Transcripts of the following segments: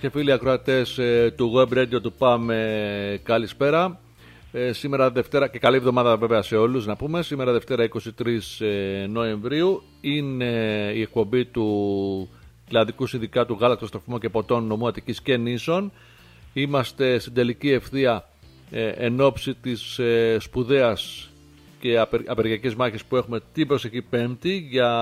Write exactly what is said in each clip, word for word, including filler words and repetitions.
και φίλοι ακροατές ε, του Web Radio του ΠΑΜ, ε, καλησπέρα. Ε, σήμερα Δευτέρα, και καλή εβδομάδα βέβαια σε όλους να πούμε. Σήμερα Δευτέρα είκοσι τρεις ε, Νοεμβρίου είναι η εκπομπή του Κλαδικού Συνδικάτου Γάλακτος, Τροφίμων και Ποτών Νομού Αττικής και Νήσων. Είμαστε στην τελική ευθεία ε, εν ώψη της ε, σπουδαίας και απεργιακές μάχες που έχουμε την προσεχή Πέμπτη για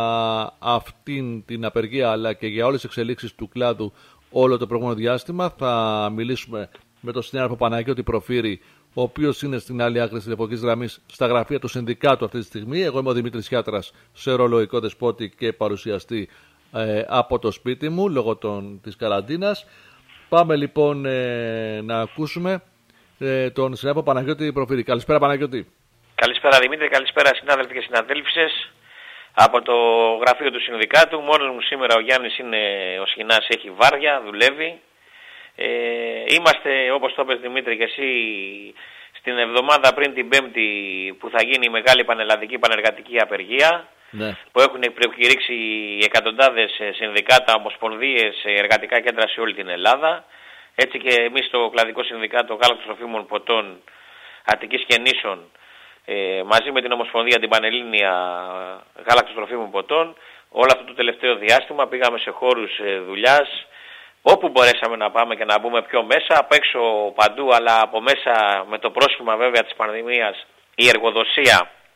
αυτήν την απεργία αλλά και για όλες τις εξελίξεις του κλάδου όλο το προηγούμενο διάστημα. Θα μιλήσουμε με τον συνάδελφο Παναγιώτη Προφύρη, ο οποίος είναι στην άλλη άκρη της τηλεφωνικής γραμμής στα γραφεία του συνδικάτου αυτή τη στιγμή. Εγώ είμαι ο Δημήτρης Χιάτρας, σε ρόλο οικοδεσπότη και παρουσιαστή ε, από το σπίτι μου λόγω των, της καραντίνας. Πάμε λοιπόν ε, να ακούσουμε ε, τον συνάδελφο Παναγιώτη Προφύρη. Καλησπέρα Παναγιώτη. Καλησπέρα Δημήτρη, καλησπέρα συνάδελφοι και συναδέλφισες από το γραφείο του συνδικάτου. Μόνος μου σήμερα ο Γιάννης είναι ο Σχοινάς, έχει βάρδια, δουλεύει. Ε, είμαστε, όπως το είπες Δημήτρη και εσύ, στην εβδομάδα πριν την Πέμπτη που θα γίνει η μεγάλη πανελλαδική πανεργατική απεργία, ναι, που έχουν προκηρύξει εκατοντάδες συνδικάτα, ομοσπονδίες, εργατικά κέντρα σε όλη την Ελλάδα. Έτσι και εμείς στο Κλαδικό Συνδικάτο Γάλακτος, Τροφίμων, Ποτών Αττικής και Νήσων, Ε, μαζί με την Ομοσπονδία την Πανελλήνια Γάλακτος, Τροφίμων, Ποτών, όλο αυτό το τελευταίο διάστημα πήγαμε σε χώρους ε, δουλειάς, όπου μπορέσαμε να πάμε και να μπούμε πιο μέσα, απ' έξω παντού, αλλά από μέσα με το πρόσχημα βέβαια της πανδημίας η εργοδοσία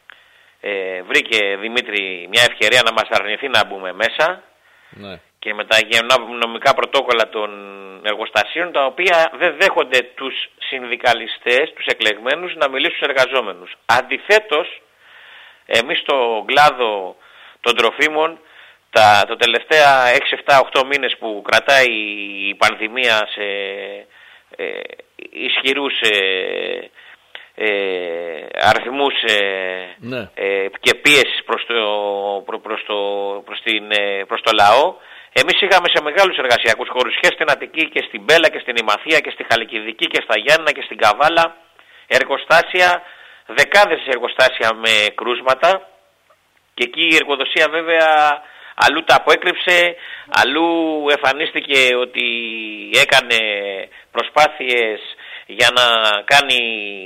ε, βρήκε, Δημήτρη, μια ευκαιρία να μας αρνηθεί να μπούμε μέσα. Ναι. Και με τα υγειονομικά πρωτόκολλα των εργοστασίων, τα οποία δεν δέχονται τους συνδικαλιστές, τους εκλεγμένους, να μιλήσουν στους εργαζόμενους. Αντιθέτως, εμείς στον κλάδο των τροφίμων, τα, το τελευταία έξι, επτά, οκτώ μήνες που κρατάει η πανδημία σε ε, ισχυρούς ε, ε, αριθμούς ε, ναι. ε, και πίεσης προς το, προ, προς το, προς την, προς το λαό, εμείς είχαμε σε μεγάλους εργασιακούς χώρους και στην Αττική και στην Πέλα και στην Ημαθία και στη Χαλκιδική και στα Γιάννηνα και στην Καβάλα εργοστάσια, δεκάδες εργοστάσια με κρούσματα, και εκεί η εργοδοσία βέβαια αλλού τα απόεκρυψε, αλλού εμφανίστηκε ότι έκανε προσπάθειες για να κάνει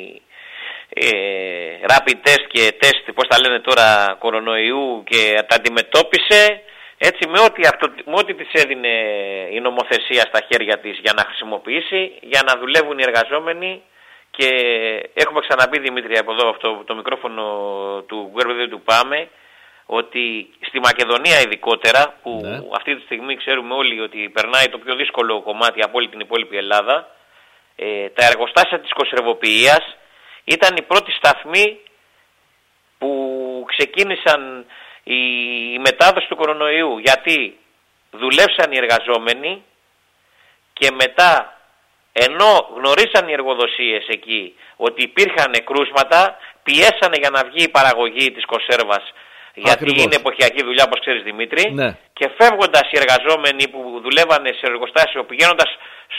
ε, rapid test και test, πώς τα λένε τώρα, κορονοϊού, και τα αντιμετώπισε. Έτσι με ό,τι, αυτό, με ό,τι της έδινε η νομοθεσία στα χέρια της για να χρησιμοποιήσει, για να δουλεύουν οι εργαζόμενοι. Και έχουμε ξαναπεί, Δημήτρη, από εδώ αυτό το μικρόφωνο του Web του ΠΑΜΕ, ότι στη Μακεδονία ειδικότερα, που ναι, αυτή τη στιγμή ξέρουμε όλοι ότι περνάει το πιο δύσκολο κομμάτι από όλη την υπόλοιπη Ελλάδα, ε, τα εργοστάσια της κονσερβοποιίας ήταν οι πρώτοι σταθμοί που ξεκίνησαν η μετάδοση του κορονοϊού, γιατί δουλεύσαν οι εργαζόμενοι και μετά, ενώ γνωρίσαν οι εργοδοσίες εκεί ότι υπήρχαν κρούσματα, πιέσανε για να βγει η παραγωγή της κονσέρβας, γιατί ακριβώς είναι εποχιακή δουλειά, όπως ξέρεις Δημήτρη, ναι, και φεύγοντας οι εργαζόμενοι που δουλεύανε σε εργοστάσιο, πηγαίνοντας,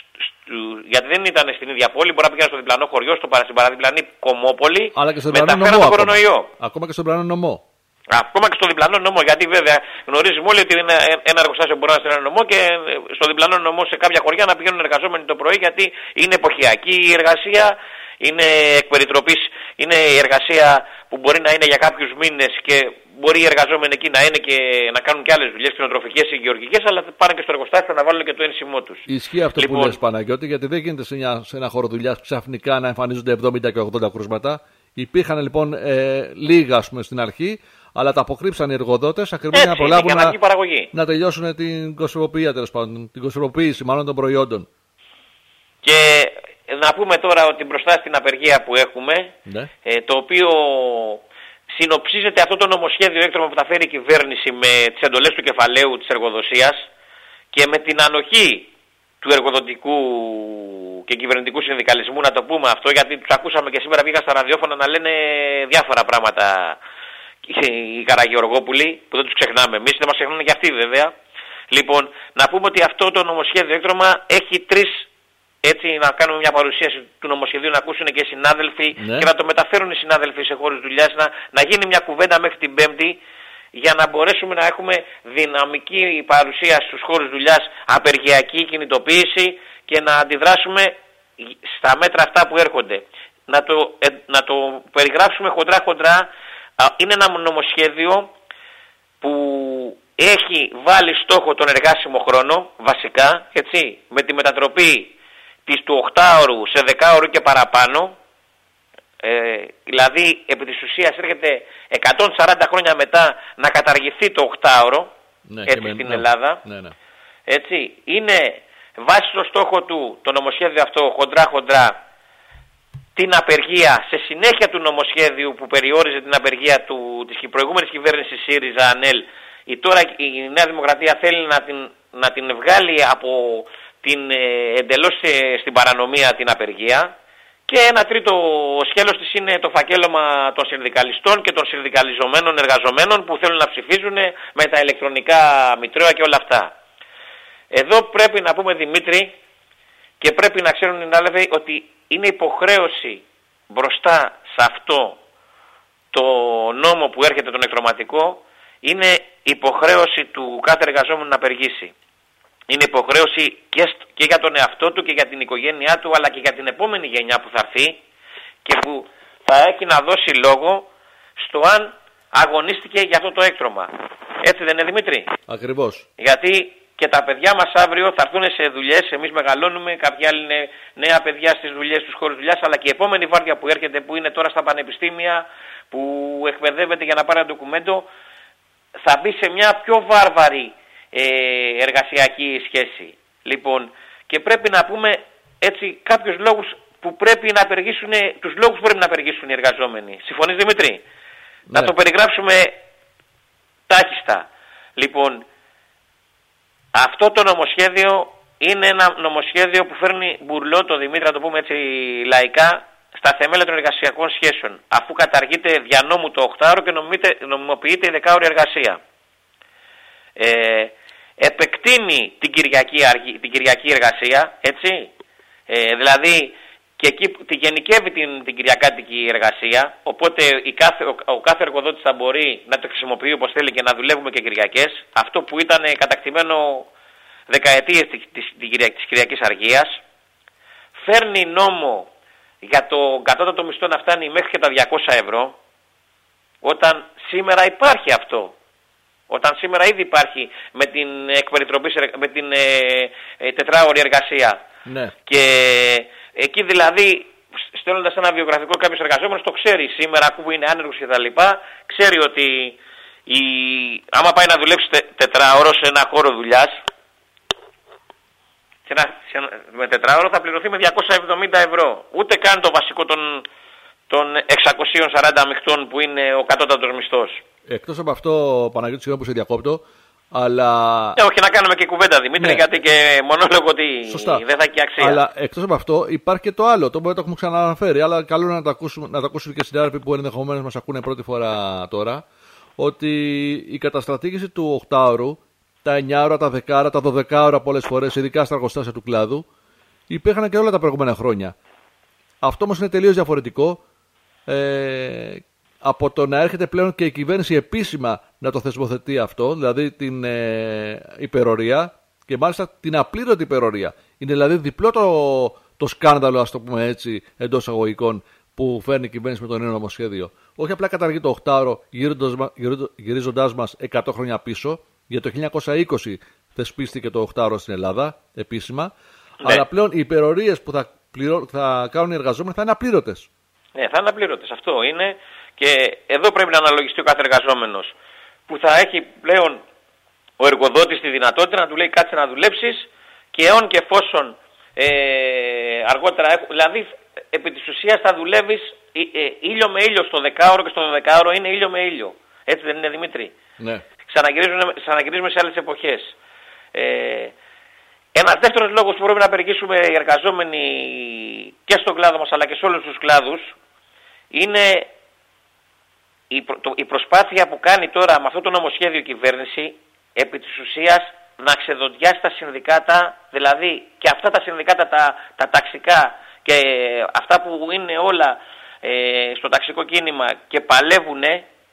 γιατί δεν ήταν στην ίδια πόλη, μπορεί να πηγαίνουν στο διπλανό χωριό, στο, στην παραδιπλανή Κομμόπολη, μεταφέραν τον κορονοϊό. Ακόμα και στον διπλανό νομό. Ακόμα και στο διπλανό νομό, γιατί βέβαια γνωρίζουμε όλοι ότι είναι ένα εργοστάσιο που μπορεί να είναι ένα νομό, και στο διπλανό νομό σε κάποια χωριά να πηγαίνουν εργαζόμενοι το πρωί, γιατί είναι εποχιακή η εργασία, είναι εκπεριτροπής, είναι η εργασία που μπορεί να είναι για κάποιους μήνες και μπορεί οι εργαζόμενοι εκεί να είναι και να κάνουν και άλλες δουλειές, κτηνοτροφικές ή γεωργικές, αλλά πάνε και στο εργοστάσιο να βάλουν και το ένσημό τους. Ισχύει αυτό λοιπόν που λες, Παναγιώτη, γιατί δεν γίνεται σε, μια, σε ένα χώρο δουλειάς ξαφνικά να εμφανίζονται εβδομήντα και ογδόντα κρούσματα. Υπήρχαν λοιπόν ε, λίγα, ας πούμε, στην αρχή, αλλά τα αποκρύψαν οι εργοδότες ακριβώς για να προλάβουν να, να τελειώσουν την κονσερβοποίηση, τέλος πάντων, την κονσερβοποίηση μάλλον των προϊόντων. Και να πούμε τώρα ότι μπροστά στην απεργία που έχουμε, ναι, ε, το οποίο συνοψίζεται αυτό το νομοσχέδιο έκτρωμα που θα φέρει η κυβέρνηση με τις εντολές του κεφαλαίου της εργοδοσίας και με την ανοχή του εργοδοτικού και κυβερνητικού συνδικαλισμού, να το πούμε αυτό, γιατί τους ακούσαμε και σήμερα, πήγα στα ραδιόφωνα να λένε διάφορα πράγματα οι Καραγεωργόπουλοι, που δεν τους ξεχνάμε εμείς, δεν μας ξεχνάνε και αυτοί βέβαια. Λοιπόν, να πούμε ότι αυτό το νομοσχέδιο έκτρωμα έχει τρεις, έτσι να κάνουμε μια παρουσίαση του νομοσχεδίου, να ακούσουν και οι συνάδελφοι, ναι, και να το μεταφέρουν οι συνάδελφοι σε χώρους δουλειάς, να, να γίνει μια κουβέντα μέχρι την Πέμπτη για να μπορέσουμε να έχουμε δυναμική παρουσία στους χώρους δουλειάς, απεργιακή κινητοποίηση και να αντιδράσουμε στα μέτρα αυτά που έρχονται. Να το, ε, να το περιγράψουμε χοντρά-χοντρά. Είναι ένα νομοσχέδιο που έχει βάλει στόχο τον εργάσιμο χρόνο, βασικά, έτσι, με τη μετατροπή της του οκτάωρου σε δεκάωρου και παραπάνω. Ε, δηλαδή, επί της ουσίας έρχεται εκατόν σαράντα χρόνια μετά να καταργηθεί το οκτάωρο, ναι, έτσι, με, στην ναι, Ελλάδα. Ναι, ναι. Έτσι, είναι βάσει στο στόχο του το νομοσχέδιο αυτό χοντρά-χοντρά την απεργία σε συνέχεια του νομοσχέδιου που περιόριζε την απεργία του, της προηγούμενης κυβέρνησης ΣΥΡΙΖΑ-ΑΝΕΛ. Η, τώρα η Νέα Δημοκρατία θέλει να την, να την βγάλει από την ε, εντελώς ε, στην παρανομία την απεργία. Και ένα τρίτο σκέλος της είναι το φακέλωμα των συνδικαλιστών και των συνδικαλιζομένων εργαζομένων που θέλουν να ψηφίζουν με τα ηλεκτρονικά μητρώα και όλα αυτά. Εδώ πρέπει να πούμε, Δημήτρη, και πρέπει να ξέρουν οι συνάδελφοι ότι είναι υποχρέωση μπροστά σε αυτό το νόμο που έρχεται τον εκτροματικό, είναι υποχρέωση του κάθε εργαζόμενου να απεργήσει. Είναι υποχρέωση και, και για τον εαυτό του και για την οικογένειά του, αλλά και για την επόμενη γενιά που θα έρθει και που θα έχει να δώσει λόγο στο αν αγωνίστηκε για αυτό το έκτρωμα. Έτσι δεν είναι, Δημήτρη? Ακριβώς. Γιατί και τα παιδιά μας αύριο θα έρθουν σε δουλειές, εμείς μεγαλώνουμε, κάποιοι άλλοι είναι νέα παιδιά στις δουλειές, στους χώρους δουλειάς, αλλά και η επόμενη βάρδια που έρχεται, που είναι τώρα στα πανεπιστήμια, που εκπαιδεύεται για να πάρει ένα ντοκουμέντο, θα μπει σε μια πιο βάρβαρη ε, εργασιακή σχέση. Λοιπόν, και πρέπει να πούμε έτσι κάποιους λόγους που πρέπει να απεργήσουν, τους λόγους που πρέπει να απεργήσουν οι εργαζόμενοι. Συμφωνείς, Δημήτρη? Ναι. Να το περιγράψουμε τάχιστα. Λοιπόν, αυτό το νομοσχέδιο είναι ένα νομοσχέδιο που φέρνει μπουρλό, το Δημήτρη, να το πούμε έτσι λαϊκά, στα θεμέλια των εργασιακών σχέσεων, αφού καταργείται δια νόμου το οκτάωρο και νομιμοποιείται η δεκάωρη εργασία. Ε, επεκτείνει την Κυριακή, την Κυριακή εργασία, έτσι, ε, δηλαδή και εκεί τη γενικεύει την, την Κυριακάτικη εργασία, οπότε η κάθε, ο, ο κάθε εργοδότης θα μπορεί να το χρησιμοποιεί όπως θέλει και να δουλεύουμε και Κυριακές, αυτό που ήταν κατακτημένο δεκαετίες της, της, της Κυριακής Αργίας. Φέρνει νόμο για το κατώτατο μισθό να φτάνει μέχρι και τα διακόσια ευρώ, όταν σήμερα υπάρχει αυτό. Όταν σήμερα ήδη υπάρχει με την εκπεριτροπή, με την ε, ε, τετράωρη εργασία. Ναι. Και εκεί δηλαδή, στέλνοντας ένα βιογραφικό κάποιος εργαζόμενος, το ξέρει σήμερα που είναι άνεργος και τα λοιπά, ξέρει ότι η, άμα πάει να δουλέψει τε, τετράωρο σε ένα χώρο δουλειάς, σε ένα, σε ένα, με τετράωρο θα πληρωθεί με διακόσια εβδομήντα ευρώ. Ούτε καν το βασικό των, των εξακόσια σαράντα μειχτών που είναι ο κατώτατος μισθός. Εκτός από αυτό, Παναγιώτη, συγγνώμη που σε διακόπτω, αλλά... Ναι, όχι να κάνουμε και κουβέντα, Δημήτρη, ναι, γιατί και μονόλογο ότι σωστά, δεν θα έχει αξία. Αλλά εκτός από αυτό υπάρχει και το άλλο, το οποίο το έχουμε ξανααναφέρει, αλλά καλό είναι να το ακούσουν, να το ακούσουν και οι συνάδελφοι που ενδεχομένως μας ακούνε πρώτη φορά τώρα, ότι η καταστρατήγηση του οκτάωρου, τα εννιά ώρα, τα δέκα ώρα, τα δώδεκα ώρα πολλές φορές, ειδικά στα εργοστάσια του κλάδου, υπήρχαν και όλα τα προηγούμενα χρόνια. Αυτό όμως είναι τελείως διαφορετικό. Ε, από το να έρχεται πλέον και η κυβέρνηση επίσημα να το θεσμοθετεί αυτό, δηλαδή την ε, υπερορία και μάλιστα την απλήρωτη υπερορία. Είναι δηλαδή διπλό το, το σκάνδαλο, ας το πούμε έτσι, εντός αγωγικών, που φέρνει η κυβέρνηση με το νέο νομοσχέδιο. Όχι απλά καταργεί το οκτάωρο γυρίζοντάς μας εκατό χρόνια πίσω, για το χίλια εννιακόσια είκοσι θεσπίστηκε το οκτάωρο στην Ελλάδα επίσημα, ναι, αλλά πλέον οι υπερορίες που θα, πληρώ, θα κάνουν οι εργαζόμενοι θα είναι απλήρωτες. Ναι, θα είναι απλήρωτες. Αυτό είναι. Και εδώ πρέπει να αναλογιστεί ο κάθε εργαζόμενος, που θα έχει πλέον ο εργοδότης τη δυνατότητα να του λέει κάτσε να δουλέψεις, και εόν και εφόσον ε, αργότερα, δηλαδή επί της ουσίας θα δουλεύεις ε, ε, ήλιο με ήλιο στο δεκάωρο, και στο δωδεκάωρο είναι ήλιο με ήλιο. Έτσι δεν είναι, Δημήτρη? Ναι. Ξαναγυρίζουμε σε άλλες εποχές. Ε, ένας δεύτερος λόγος που πρέπει να απεργήσουμε οι εργαζόμενοι και στον κλάδο μας αλλά και σε όλους τους κλάδους είναι η, προ, το, η προσπάθεια που κάνει τώρα με αυτό το νομοσχέδιο κυβέρνηση επί της ουσίας να ξεδοντιάσει τα συνδικάτα, δηλαδή και αυτά τα συνδικάτα τα, τα ταξικά και αυτά που είναι όλα ε, στο ταξικό κίνημα και παλεύουνε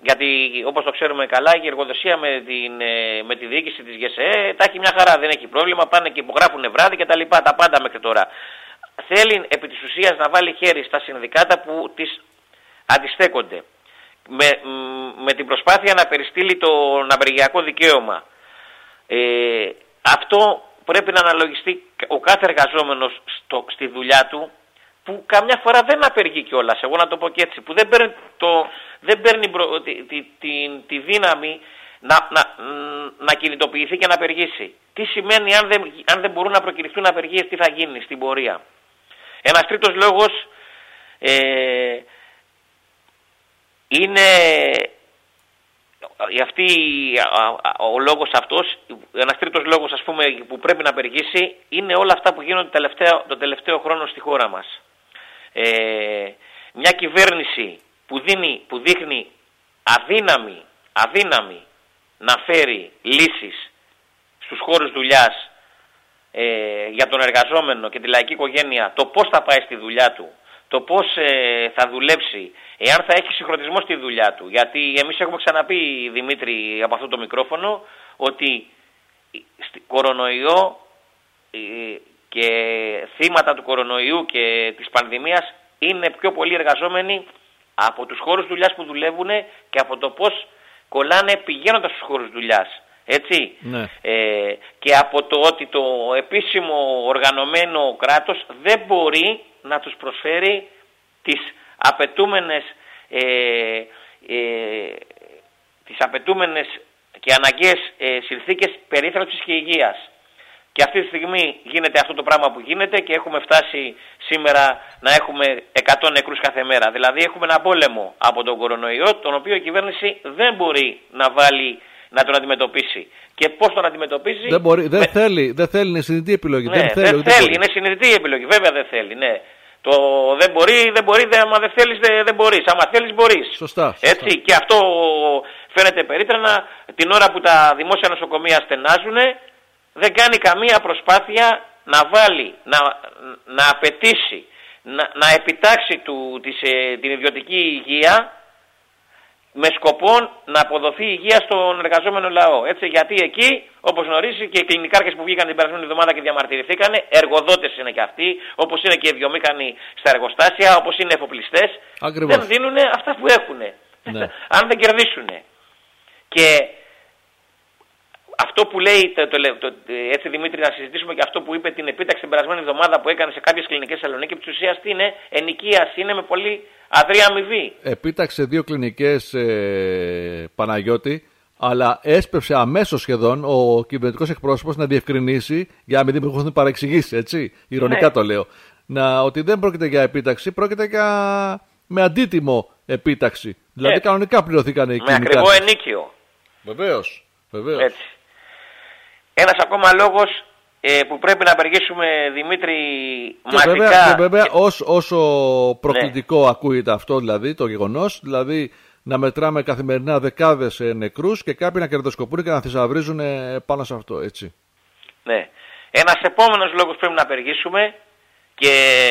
γιατί όπως το ξέρουμε καλά η εργοδοσία με, την, με τη διοίκηση της ΓΕΣΕ τα έχει μια χαρά, δεν έχει πρόβλημα, πάνε και υπογράφουν βράδυ και τα λοιπά, τα πάντα μέχρι τώρα. Θέλει επί της ουσίας να βάλει χέρι στα συνδικάτα που τις αντιστέκονται. Με, με την προσπάθεια να περιστείλει το απεργιακό δικαίωμα. Ε, αυτό πρέπει να αναλογιστεί ο κάθε εργαζόμενος στο, στη δουλειά του, που καμιά φορά δεν απεργεί κιόλας, εγώ να το πω και έτσι, που δεν παίρνει, το, δεν παίρνει προ, τη, τη, τη, τη δύναμη να, να, να κινητοποιηθεί και να απεργήσει. Τι σημαίνει αν δεν, αν δεν μπορούν να προκηρυχθούν απεργίες, τι θα γίνει στην πορεία. Ένας τρίτος λόγος ε, είναι αυτή, ο λόγος αυτός, ένας τρίτος λόγος ας πούμε που πρέπει να απεργήσει είναι όλα αυτά που γίνονται τελευταίο, το τελευταίο χρόνο στη χώρα μας. Ε, μια κυβέρνηση που, δίνει, που δείχνει αδύναμη, αδύναμη να φέρει λύσεις στους χώρους δουλειάς ε, για τον εργαζόμενο και τη λαϊκή οικογένεια, το πώς θα πάει στη δουλειά του, το πώς ε, θα δουλέψει, εάν θα έχει συγχρονισμό στη δουλειά του. Γιατί εμείς έχουμε ξαναπεί, Δημήτρη, από αυτό το μικρόφωνο, ότι κορονοϊό ε, και θύματα του κορονοϊού και της πανδημίας είναι πιο πολλοί εργαζόμενοι από τους χώρους δουλειάς που δουλεύουν και από το πώς κολλάνε πηγαίνοντας στους χώρους δουλειάς. Έτσι. Ναι. Ε, και από το ότι το επίσημο οργανωμένο κράτος δεν μπορεί να τους προσφέρει τις απαιτούμενες, ε, ε, τις απαιτούμενες και αναγκαίες ε, συνθήκες περίθαλψης και υγείας. Και αυτή τη στιγμή γίνεται αυτό το πράγμα που γίνεται και έχουμε φτάσει σήμερα να έχουμε εκατό νεκρούς κάθε μέρα. Δηλαδή έχουμε ένα πόλεμο από τον κορονοϊό, τον οποίο η κυβέρνηση δεν μπορεί να βάλει να τον αντιμετωπίσει. Και πώς τον αντιμετωπίζει? Δεν, μπορεί, δεν, με... θέλει, δεν θέλει, είναι συνειδητή επιλογή. Ναι, δεν θέλει, δεν δεν θέλει μπορεί. Είναι συνειδητή επιλογή. Βέβαια δεν θέλει, ναι. Το δεν μπορεί, δεν μπορεί, δεν, άμα δεν θέλεις δεν, δεν μπορείς. Άμα θέλεις μπορείς. Σωστά, σωστά. Έτσι, και αυτό φαίνεται περίτρανα την ώρα που τα δημόσια νοσοκομεία στενάζουν, δεν κάνει καμία προσπάθεια να βάλει, να, να απαιτήσει, να, να επιτάξει του, της, ε, την ιδιωτική υγεία με σκοπό να αποδοθεί υγεία στον εργαζόμενο λαό. Έτσι, γιατί εκεί, όπως γνωρίζει, και οι κλινικάρχες που βγήκαν την περασμένη εβδομάδα και διαμαρτυρηθήκανε, εργοδότες είναι και αυτοί, όπως είναι και οι βιομήχανοι στα εργοστάσια, όπως είναι εφοπλιστές. Ακριβώς. Δεν δίνουν αυτά που έχουν. Ναι. Αν δεν κερδίσουν. Και αυτό που λέει, το, το, το, έτσι Δημήτρη, να συζητήσουμε και αυτό που είπε την επίταξη την περασμένη εβδομάδα που έκανε σε κάποιες κλινικές Θεσσαλονίκη, επί της ουσίας τι είναι? Ενοικίαση, είναι με πολύ αδρή αμοιβή. Επίταξε δύο κλινικές ε, Παναγιώτη, αλλά έσπευσε αμέσως σχεδόν ο κυβερνητικός εκπρόσωπος να διευκρινίσει, για να μην δημιουργηθούν παρεξηγήσεις, έτσι, ηρωνικά ναι. το λέω, να, ότι δεν πρόκειται για επίταξη, πρόκειται για με αντίτιμο επίταξη. Δηλαδή ε, κανονικά πληρωθήκαν οι κλινικές. Με ακριβό ενίκιο. Βεβαίως, βεβαίως. Έτσι. Ένας ακόμα λόγος ε, που πρέπει να απεργήσουμε, Δημήτρη, και μαζικά... Βέβαια, και βέβαια και... Όσο, όσο προκλητικό ναι. ακούγεται αυτό, δηλαδή, το γεγονός, δηλαδή να μετράμε καθημερινά δεκάδες νεκρούς και κάποιοι να κερδοσκοπούν και να θησαυρίζουν πάνω σε αυτό, έτσι. Ναι. Ένας επόμενος λόγος που πρέπει να απεργήσουμε και,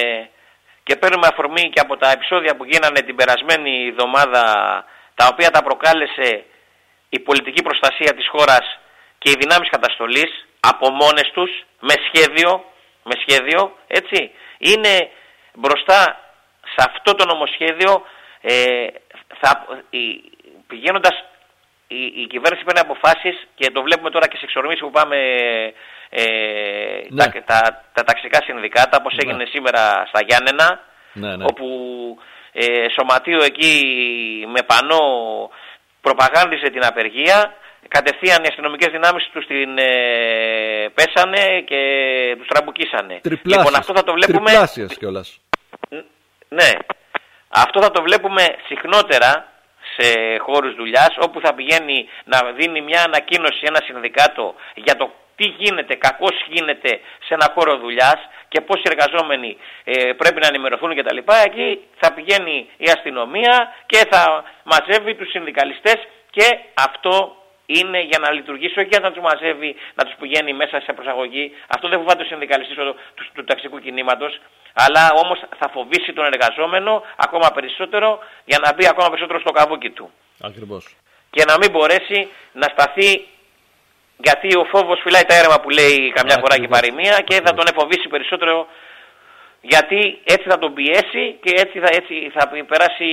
και παίρνουμε αφορμή και από τα επεισόδια που γίνανε την περασμένη εβδομάδα, τα οποία τα προκάλεσε η πολιτική προστασία της χώρας και οι δυνάμεις καταστολής από μόνες τους, με σχέδιο, με σχέδιο, έτσι, είναι μπροστά σε αυτό το νομοσχέδιο, ε, θα, η, πηγαίνοντας, η, η κυβέρνηση παίρνει αποφάσεις και το βλέπουμε τώρα και σε εξορμήσεις που πάμε ε, ναι. τα, τα, τα ταξικά συνδικάτα, όπως έγινε ναι. σήμερα στα Γιάννενα, ναι, ναι. όπου ε, σωματείο εκεί με πανό προπαγάνδιζε την απεργία. Κατευθείαν οι αστυνομικές δυνάμεις τους την ε, πέσανε και τους τραμπουκίσανε. Τριπλάσιες. Λοιπόν, αυτό θα το βλέπουμε... Τριπλάσιες κιόλας. Ναι. Αυτό θα το βλέπουμε συχνότερα σε χώρους δουλειάς, όπου θα πηγαίνει να δίνει μια ανακοίνωση ένα συνδικάτο για το τι γίνεται, κακώς γίνεται σε ένα χώρο δουλειάς και πώς οι εργαζόμενοι ε, πρέπει να ενημερωθούν κτλ. Εκεί θα πηγαίνει η αστυνομία και θα μαζεύει τους συνδικαλιστές και αυτό είναι για να λειτουργήσει, όχι για να τους μαζεύει, να τους πηγαίνει μέσα σε προσαγωγή. Αυτό δεν φοβάται ο συνδικαλιστής του, του, του ταξικού κινήματος, αλλά όμως θα φοβήσει τον εργαζόμενο ακόμα περισσότερο για να μπει ακόμα περισσότερο στο καβούκι του. Ακριβώς. Και να μην μπορέσει να σταθεί, γιατί ο φόβος φυλάει τα αίρεμα που λέει καμιά φορά και παροιμία, και θα τον εφοβήσει περισσότερο, γιατί έτσι θα τον πιέσει και έτσι θα, έτσι θα περάσει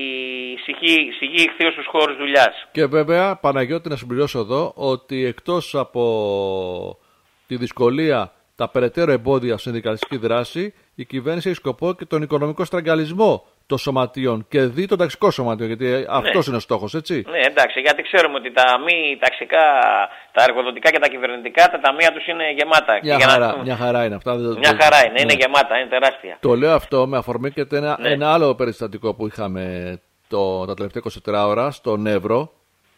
σιγή ηχθείως στους χώρους δουλειάς. Και βέβαια, Παναγιώτη, να συμπληρώσω εδώ ότι εκτός από τη δυσκολία, τα περαιτέρω εμπόδια στην συνδικαλιστική δράση, η κυβέρνηση έχει σκοπό και τον οικονομικό στραγγαλισμό των σωματείων και δι των ταξικών σωματείων, γιατί ναι. αυτός είναι ο στόχος, έτσι. Ναι, εντάξει, γιατί ξέρουμε ότι τα μη ταξικά, τα εργοδοτικά και τα κυβερνητικά, τα ταμεία τους είναι γεμάτα. Μια, χαρά, να... μια χαρά είναι αυτά. Μια χαρά είναι, ναι. είναι γεμάτα, είναι τεράστια. Το λέω αυτό με αφορμή και ένα, ναι. ένα άλλο περιστατικό που είχαμε το, τα τελευταία είκοσι τέσσερις ώρα στον Εύρο.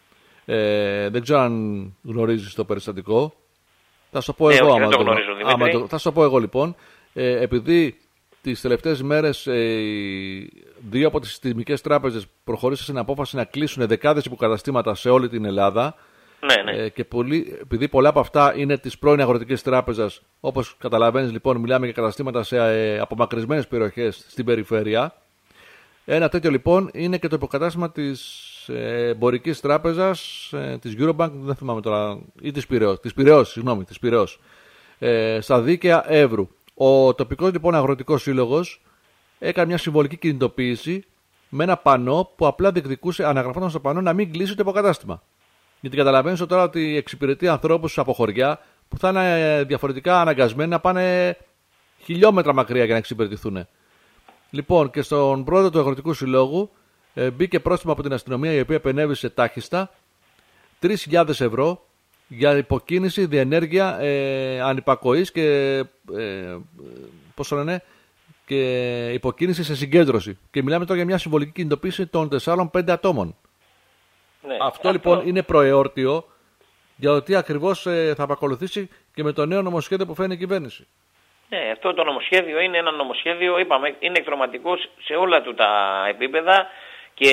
Ε, δεν ξέρω αν γνωρίζεις το περιστατικό. Θα σου πω ε, εγώ. Όχι, άμα δεν το το, γνωρίζω, άμα το, θα σου πω εγώ λοιπόν. Ε, επειδή τις τελευταίες μέρες ε, δύο από τις συστημικές τράπεζες προχωρήσαν στην απόφαση να κλείσουν δεκάδες υποκαταστήματα σε όλη την Ελλάδα. Ναι, ναι. Ε, και πολλοί, επειδή πολλά από αυτά είναι της πρώην Αγροτικής Τράπεζας, όπως καταλαβαίνεις λοιπόν, μιλάμε για καταστήματα σε ε, απομακρυσμένες περιοχές στην περιφέρεια. Ένα τέτοιο λοιπόν είναι και το υποκατάστημα της ε, Εμπορικής Τράπεζας, ε, της Eurobank, δεν θυμάμαι τώρα, ή της Πειραιώς, της Πειραιώς, συγγνώμη, της Πειραιώς, ε, στα δίκαια Εύρου. Ο τοπικός λοιπόν αγροτικός σύλλογος έκανε μια συμβολική κινητοποίηση με ένα πανό που απλά διεκδικούσε, αναγραφόταν στο πανό, να μην κλείσει το υποκατάστημα. Γιατί καταλαβαίνεις τώρα ότι εξυπηρετεί ανθρώπους από χωριά που θα είναι διαφορετικά αναγκασμένοι να πάνε χιλιόμετρα μακριά για να εξυπηρετηθούν. Λοιπόν, και στον πρόεδρο του Αγροτικού Συλλόγου ε, μπήκε πρόστιμο από την αστυνομία, η οποία επενέβησε τάχιστα τρεις χιλιάδες ευρώ για υποκίνηση, διενέργεια ε, ανυπακοής και, ε, πώς το λένε, και υποκίνηση σε συγκέντρωση. Και μιλάμε τώρα για μια συμβολική κινητοποίηση των τεσσάρων πέντε ατόμων. Ναι, αυτό, αυτό λοιπόν είναι προεόρτιο για το τι ακριβώς ε, θα ακολουθήσει και με το νέο νομοσχέδιο που φέρνει η κυβέρνηση. Ναι, αυτό το νομοσχέδιο είναι ένα νομοσχέδιο, είπαμε, είναι εκδροματικό σε όλα του τα επίπεδα και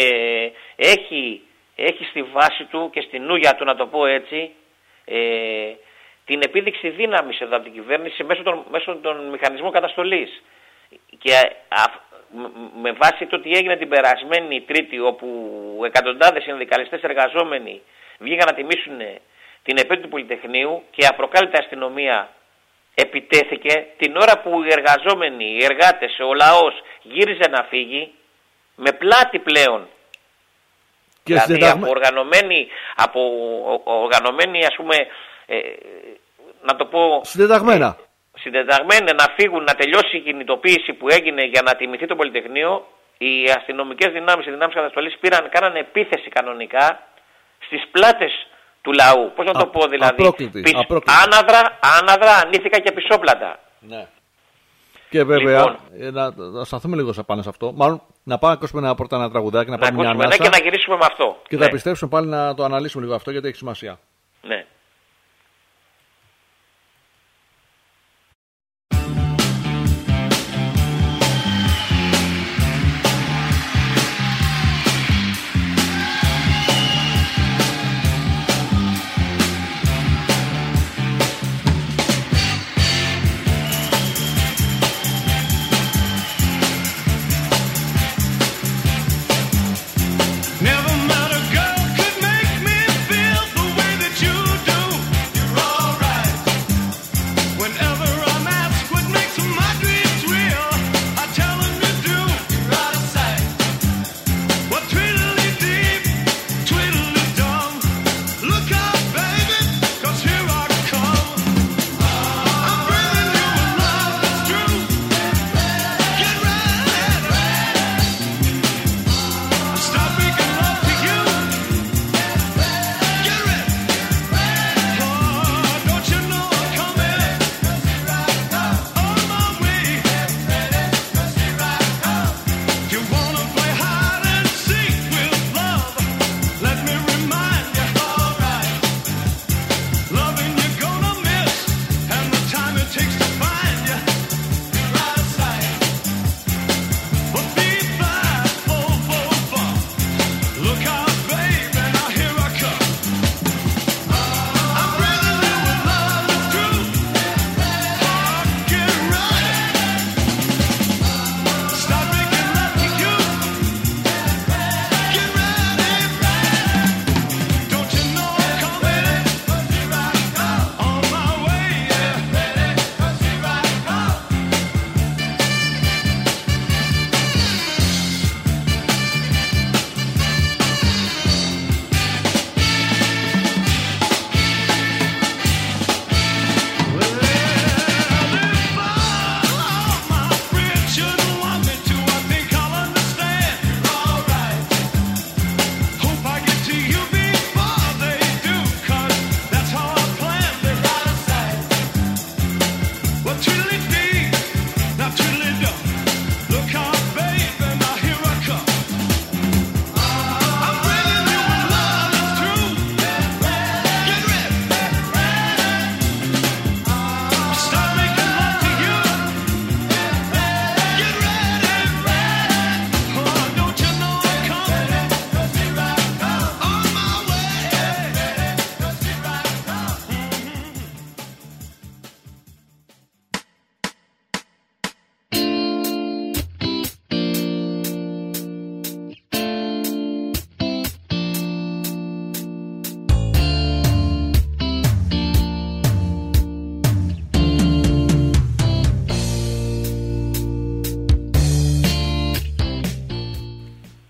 έχει, έχει στη βάση του και στη νούγια του, να το πω έτσι, ε, την επίδειξη δύναμης εδώ από την κυβέρνηση μέσω των, μέσω των μηχανισμών καταστολής. Και α, με βάση το τι έγινε την περασμένη Τρίτη, όπου εκατοντάδες συνδικαλιστές εργαζόμενοι βγήκαν να τιμήσουν την επέτειο του Πολυτεχνείου και απροκάλυπτα αστυνομία επιτέθηκε την ώρα που οι εργαζόμενοι, οι εργάτες, ο λαός γύριζε να φύγει με πλάτη πλέον. Και δηλαδή συνταγμα... από οργανωμένοι, από οργανωμένοι ας πούμε, ε, να το πω... Συντεταγμένα. Ε, συντεταγμένα να φύγουν, να τελειώσει η κινητοποίηση που έγινε για να τιμηθεί το Πολυτεχνείο, οι αστυνομικές δυνάμεις, οι δυνάμεις καταστολής πήραν, κάνανε επίθεση κανονικά στις πλάτες του λαού. Πώς να το Α, πω δηλαδή. Απρόκλητη, Πισ... απρόκλητη. Άναδρα, άναδρα, ανήθικα και πισόπλατα. Ναι. Και βέβαια, λοιπόν, να, να σταθούμε λίγο πάνω σε αυτό. Μάλλον να πάμε να ακούσουμε ένα, πρώτα ένα τραγουδάκι, να, να πάμε μια ανάσα. Και να γυρίσουμε με αυτό. Και ναι. θα επιστρέψουμε πάλι να το αναλύσουμε λίγο αυτό, γιατί έχει σημασία. Ναι. Never met a girl could make me feel the way that you do.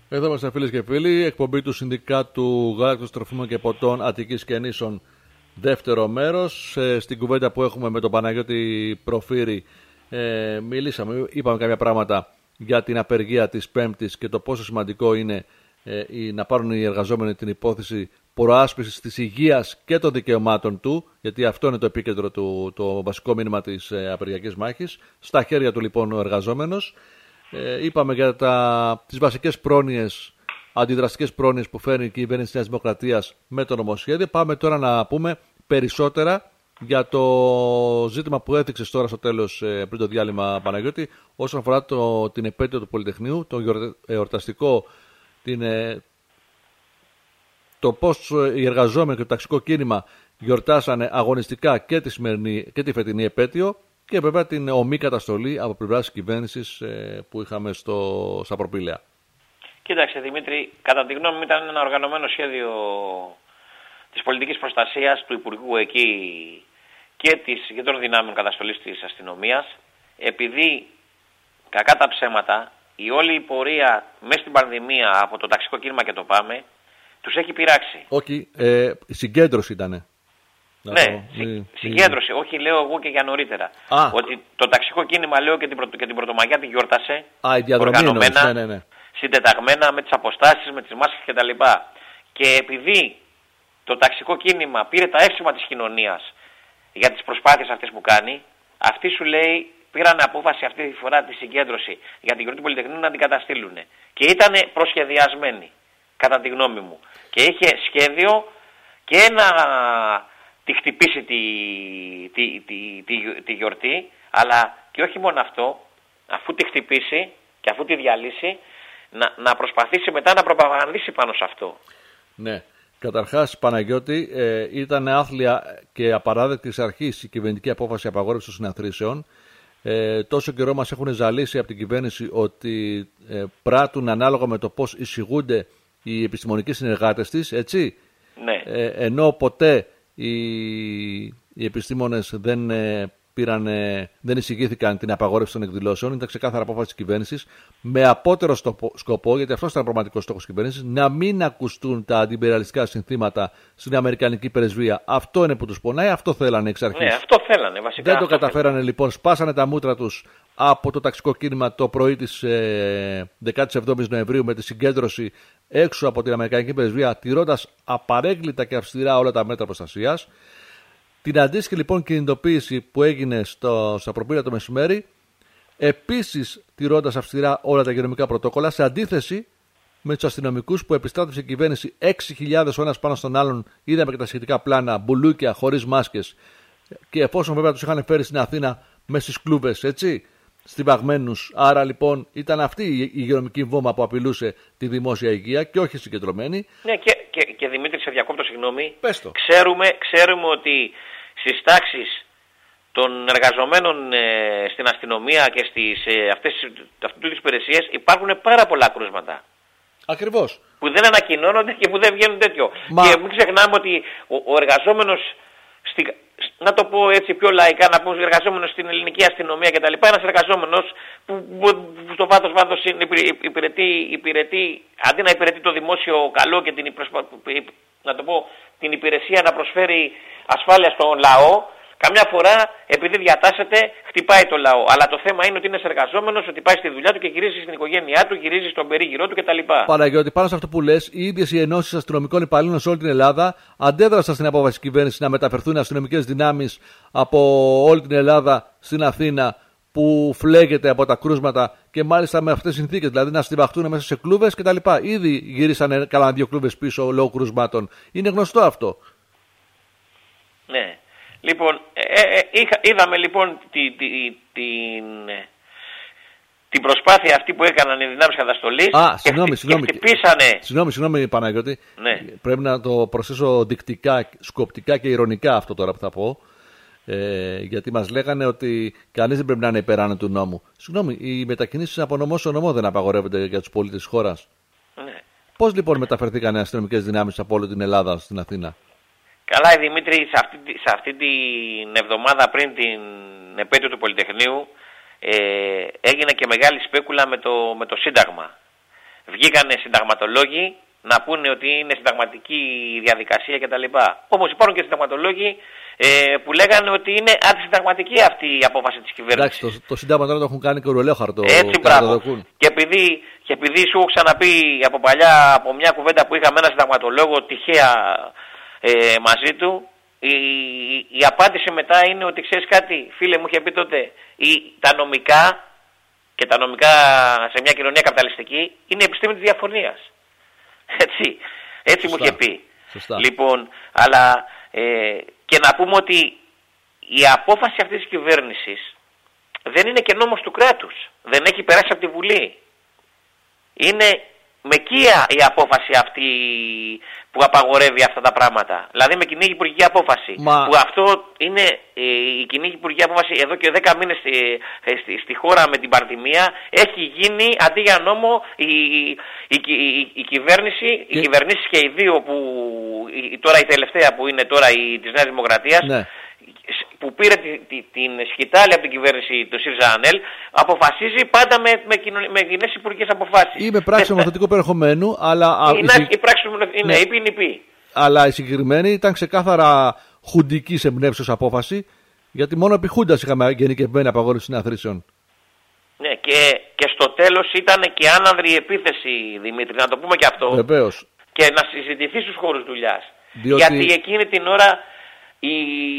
Εδώ είμαστε φίλες και φίλοι, εκπομπή του Συνδικάτου Γάλακτος Τροφίμων και Ποτών Αττικής και Νήσων, δεύτερο μέρος. Ε, στην κουβέντα που έχουμε με τον Παναγιώτη Προφύρη ε, μιλήσαμε, είπαμε κάποια πράγματα για την απεργία της Πέμπτης και το πόσο σημαντικό είναι ε, να πάρουν οι εργαζόμενοι την υπόθεση προάσπισης της υγείας και των δικαιωμάτων του, γιατί αυτό είναι το επίκεντρο του, το βασικό μήνυμα της ε, απεργιακής μάχης. Στα χέρια του λοιπόν ο εργαζόμενος. Ε, είπαμε για τα, τις βασικές πρόνοιες, αντιδραστικές πρόνοιες που φέρνει η κυβέρνηση της Νέας Δημοκρατίας με το νομοσχέδιο. Πάμε τώρα να πούμε περισσότερα για το ζήτημα που έθιξες τώρα στο τέλος, ε, πριν το διάλειμμα, Παναγιώτη, όσον αφορά το, την επέτειο του Πολυτεχνείου, το εορταστικό, την, ε, το πώς οι εργαζόμενοι και το ταξικό κίνημα γιορτάσανε αγωνιστικά και τη σημερινή και τη φετινή επέτειο. Και βέβαια την ομή καταστολή από πλευράς της κυβέρνησης ε, που είχαμε στο, στα προπήλαια. Κοίταξε Δημήτρη, κατά τη γνώμη μου ήταν ένα οργανωμένο σχέδιο της πολιτικής προστασίας του Υπουργού εκεί και, της, και των δυνάμεων καταστολής της αστυνομίας, επειδή κακά τα ψέματα η όλη η πορεία μέσα στην πανδημία από το ταξικό κίνημα και το ΠΑΜΕ τους έχει πειράξει. Όχι, ε, συγκέντρωση ήτανε. Ναι, συ, συγκέντρωση. Όχι, λέω εγώ και για νωρίτερα. Α. Ότι το ταξικό κίνημα, λέω, και την, πρωτο, και την Πρωτομαγιά τη γιόρτασε. Α, η διαδρομή οργανωμένα, ναι, ναι, ναι. συντεταγμένα, με τις αποστάσεις, με τις μάσκες κτλ. Και επειδή το ταξικό κίνημα πήρε τα εύσημα της κοινωνίας για τις προσπάθειες αυτές που κάνει, αυτοί σου λέει πήραν απόφαση αυτή τη φορά τη συγκέντρωση για την γιορτή του Πολυτεχνείου να την καταστήλουν. Και ήταν προσχεδιασμένοι, κατά τη γνώμη μου. Και είχε σχέδιο και να τη χτυπήσει τη, τη, τη, τη, τη γιορτή, αλλά και όχι μόνο αυτό, αφού τη χτυπήσει και αφού τη διαλύσει, να, να προσπαθήσει μετά να προπαγανδίσει πάνω σε αυτό. Ναι. Καταρχάς, Παναγιώτη, ε, ήταν άθλια και απαράδεκτη εξ αρχής η κυβερνητική απόφαση απαγόρευσης των συναθρήσεων. Ε, τόσο καιρό μας έχουν ζαλίσει από την κυβέρνηση ότι ε, πράττουν ανάλογα με το πώς εισηγούνται οι επιστημονικοί συνεργάτες της, έτσι. Ναι. Ε, ενώ ποτέ οι, οι επιστήμονες δεν, ε, πήραν, ε, δεν εισηγήθηκαν την απαγόρευση των εκδηλώσεων. Ήταν ξεκάθαρα απόφαση της κυβέρνησης, με απότερο στοπο, σκοπό, γιατί αυτό ήταν ο πραγματικός στόχος της κυβέρνησης, να μην ακουστούν τα αντιπεριαλιστικά συνθήματα στην Αμερικανική πρεσβεία. Αυτό είναι που τους πονάει, αυτό θέλανε εξ αρχής. Ναι, αυτό θέλανε βασικά. Δεν το καταφέρανε θέλανε. Λοιπόν, σπάσανε τα μούτρα τους από το ταξικό κίνημα το πρωί της ε, δεκάτη εβδόμης Νοεμβρίου με τη συγκέντρωση έξω από την Αμερικανική πρεσβεία, τηρώντας απαρέγκλητα και αυστηρά όλα τα μέτρα προστασίας. Την αντίστοιχη λοιπόν κινητοποίηση που έγινε στο, στα προπήλαια το μεσημέρι, επίσης τηρώντας αυστηρά όλα τα υγειονομικά πρωτόκολλα, σε αντίθεση με τους αστυνομικούς που επιστράτευσε η κυβέρνηση έξι χιλιάδες ο ένας πάνω στον άλλον, είδαμε και τα σχετικά πλάνα, μπουλούκια, χωρίς μάσκες, και εφόσον βέβαια τους είχαν φέρει στην Αθήνα μέσα στις κλούβες, έτσι, στιβαγμένους. Άρα λοιπόν ήταν αυτή η υγειονομική βόμβα που απειλούσε τη δημόσια υγεία και όχι συγκεντρωμένη. Ναι, και, και, και Δημήτρη, σε διακόπτω, συγγνώμη. Πες το. Ξέρουμε, ξέρουμε ότι στις τάξεις των εργαζομένων ε, στην αστυνομία και στις ε, αυτές τις υπηρεσίες υπάρχουν πάρα πολλά κρούσματα. Ακριβώς. Που δεν ανακοινώνονται και που δεν βγαίνουν τέτοιο. Μα... Και μην ξεχνάμε ότι ο, ο εργαζόμενος, στη, να το πω έτσι πιο λαϊκά, να πω εργαζόμενος στην ελληνική αστυνομία κτλ. Ένας εργαζόμενος που, που, που στο βάθος βάθος υπηρετεί, υπηρετεί, αντί να υπηρετεί το δημόσιο καλό και την, να το πω, την υπηρεσία να προσφέρει ασφάλεια στον λαό, καμιά φορά επειδή διατάσσεται χτυπάει το λαό. Αλλά το θέμα είναι ότι είναι εργαζόμενος, ότι πάει στη δουλειά του και γυρίζει στην οικογένειά του, γυρίζει στον περίγυρό του κτλ. Παναγιώτη, πάνω σε αυτό που λες, οι ίδιες οι ενώσεις αστυνομικών υπαλλήλων σε όλη την Ελλάδα αντέδρασαν στην απόφαση της κυβέρνησης να μεταφερθούν αστυνομικές δυνάμεις από όλη την Ελλάδα στην Αθήνα, που φλέγεται από τα κρούσματα και μάλιστα με αυτές τις συνθήκες, δηλαδή να στιβαχτούν μέσα σε κλούβες κτλ. Ήδη γυρίσανε καλά δύο κλούβες πίσω λόγω κρούσματων. Είναι γνωστό αυτό. Ναι. Λοιπόν, ε, ε, είχα, είδαμε λοιπόν τη, τη, την, την προσπάθεια αυτή που έκαναν οι δυνάμεις καταστολής. Α, συγγνώμη, συγγνώμη. Και χτυπήσανε. Συγγνώμη, συγγνώμη Παναγιώτη. Ναι. Πρέπει να το προσθέσω δεικτικά, σκοπτικά και ειρωνικά αυτό τώρα που θα πω. Ε, γιατί μας λέγανε ότι κανείς δεν πρέπει να είναι υπεράνω του νόμου. Συγγνώμη, οι μετακινήσεις από νομό σε νομό δεν απαγορεύονται για τους πολίτες της χώρας. Ναι. Πώς λοιπόν μεταφερθήκαν οι αστυνομικές δυνάμεις από όλη την Ελλάδα στην Αθήνα? Καλά, Δημήτρη, σε αυτή, σε αυτή την εβδομάδα πριν την επέτειο του Πολυτεχνείου ε, έγινε και μεγάλη σπέκουλα με το, με το Σύνταγμα. βγήκανε συνταγματολόγοι να πούνε ότι είναι συνταγματική διαδικασία κτλ. Όμως υπάρχουν και συνταγματολόγοι ε, που λέγανε ότι είναι αντισυνταγματική αυτή η απόφαση της κυβέρνησης. Εντάξει, το, το Σύνταγμα τώρα το έχουν κάνει κορολέοχαρτο. Έτσι, μπράβο. Και επειδή, και επειδή σου έχω ξαναπεί από παλιά, από μια κουβέντα που είχαμε ένα συνταγματολόγο τυχαία ε, μαζί του, η, η, η απάντηση μετά είναι ότι ξέρεις κάτι, φίλε μου είχε πει τότε, η, τα νομικά και τα νομικά σε μια κοινωνία καπιταλιστική είναι επιστήμη της διαφωνίας. Έτσι, έτσι μου είχε πει. Σωστά. Λοιπόν, αλλά ε, και να πούμε ότι η απόφαση αυτής της κυβέρνησης δεν είναι και νόμος του κράτους. Δεν έχει περάσει από τη Βουλή. Είναι μεκεία η απόφαση αυτή που απαγορεύει αυτά τα πράγματα. Δηλαδή με κοινή υπουργική απόφαση. Μα... Που αυτό είναι ε, η κοινή υπουργική απόφαση εδώ και δέκα μήνες στη, στη, στη χώρα με την πανδημία. Έχει γίνει αντί για νόμο η, η, η, η, η κυβέρνηση, και... οι κυβερνήσεις και οι δύο που η, τώρα η τελευταία που είναι τώρα η της Νέας Δημοκρατίας, ναι, που πήρε τη, τη, την σκητάλη από την κυβέρνηση του ΣΥΡΙΖΑ ΑΝΕΛ, αποφασίζει πάντα με, με, με κοινές υπουργικές αποφάσεις. Είμαι πράξη νομοθετικού περιεχομένου, αλλά. Η, η, η πράξη είναι ναι, είναι υπή. Αλλά η συγκεκριμένη ήταν ξεκάθαρα χουντική εμπνεύσεως απόφαση, γιατί μόνο επί χούντας είχαμε γενικευμένη απαγόρευση συναθρήσεων. Ναι, και, και στο τέλος ήταν και άνανδρη επίθεση, Δημήτρη, να το πούμε και αυτό. Βεβαίως. Και να συζητηθεί στους χώρους δουλειάς. Διότι... Γιατί εκείνη την ώρα η,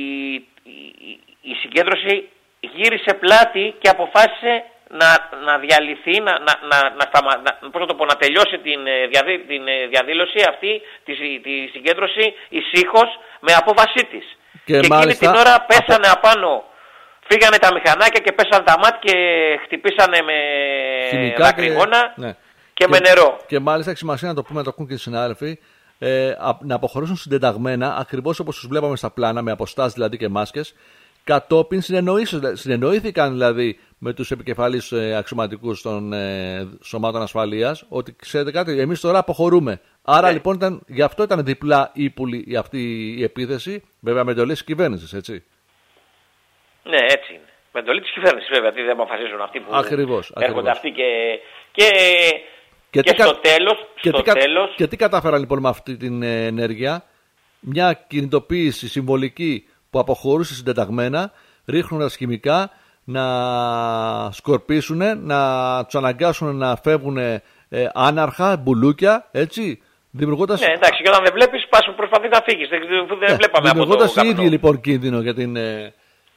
η, η συγκέντρωση γύρισε πλάτη και αποφάσισε να, να διαλυθεί, να, να, να, να, σταμα, να, πώς να, το πω, να τελειώσει την, διαδί, την διαδήλωση αυτή, τη, τη συγκέντρωση ησύχως με απόφασή της. Και, και εκείνη την ώρα πέσανε απο... απάνω, φύγανε τα μηχανάκια και πέσανε τα μάτια και χτυπήσανε με δακρυγόνα και, ναι, και, και με νερό. Και μάλιστα έχει σημασία να το πούμε, να το ακούν και οι συνάδελφοι, ε, να αποχωρήσουν συντεταγμένα, ακριβώς όπως τους βλέπαμε στα πλάνα, με αποστάσεις δηλαδή και μάσκες. Κατόπιν συνεννοήθηκαν δηλαδή με τους επικεφαλείς ε, αξιωματικούς των ε, σωμάτων ασφαλείας ότι ξέρετε κάτι, εμείς τώρα αποχωρούμε. Άρα ναι, λοιπόν ήταν, γι' αυτό ήταν διπλά ύπουλη η, αυτή η επίθεση, βέβαια με εντολή της κυβέρνησης, έτσι. Ναι, έτσι είναι. Με εντολή της κυβέρνησης βέβαια, τι δεν αποφασίζουν αυτοί που ακριβώς, έρχονται ακριβώς. αυτοί και, και, και, και, και στο, κα... τέλος, και, στο τι τέλος... Και τι κατάφεραν λοιπόν με αυτή την ε, ενέργεια, μια κινητοποίηση συμβολική που αποχωρούσε συντεταγμένα, ρίχνοντας χημικά, να σκορπίσουν, να τους αναγκάσουν να φεύγουν ε, άναρχα, μπουλούκια, έτσι, δημιουργώντας... Ναι, εντάξει, και όταν δεν βλέπεις, πας προσπαθεί να φύγεις, δεν, δεν ναι, βλέπαμε από το δημιουργώντας οι ίδιοι λοιπόν κίνδυνο για την ε,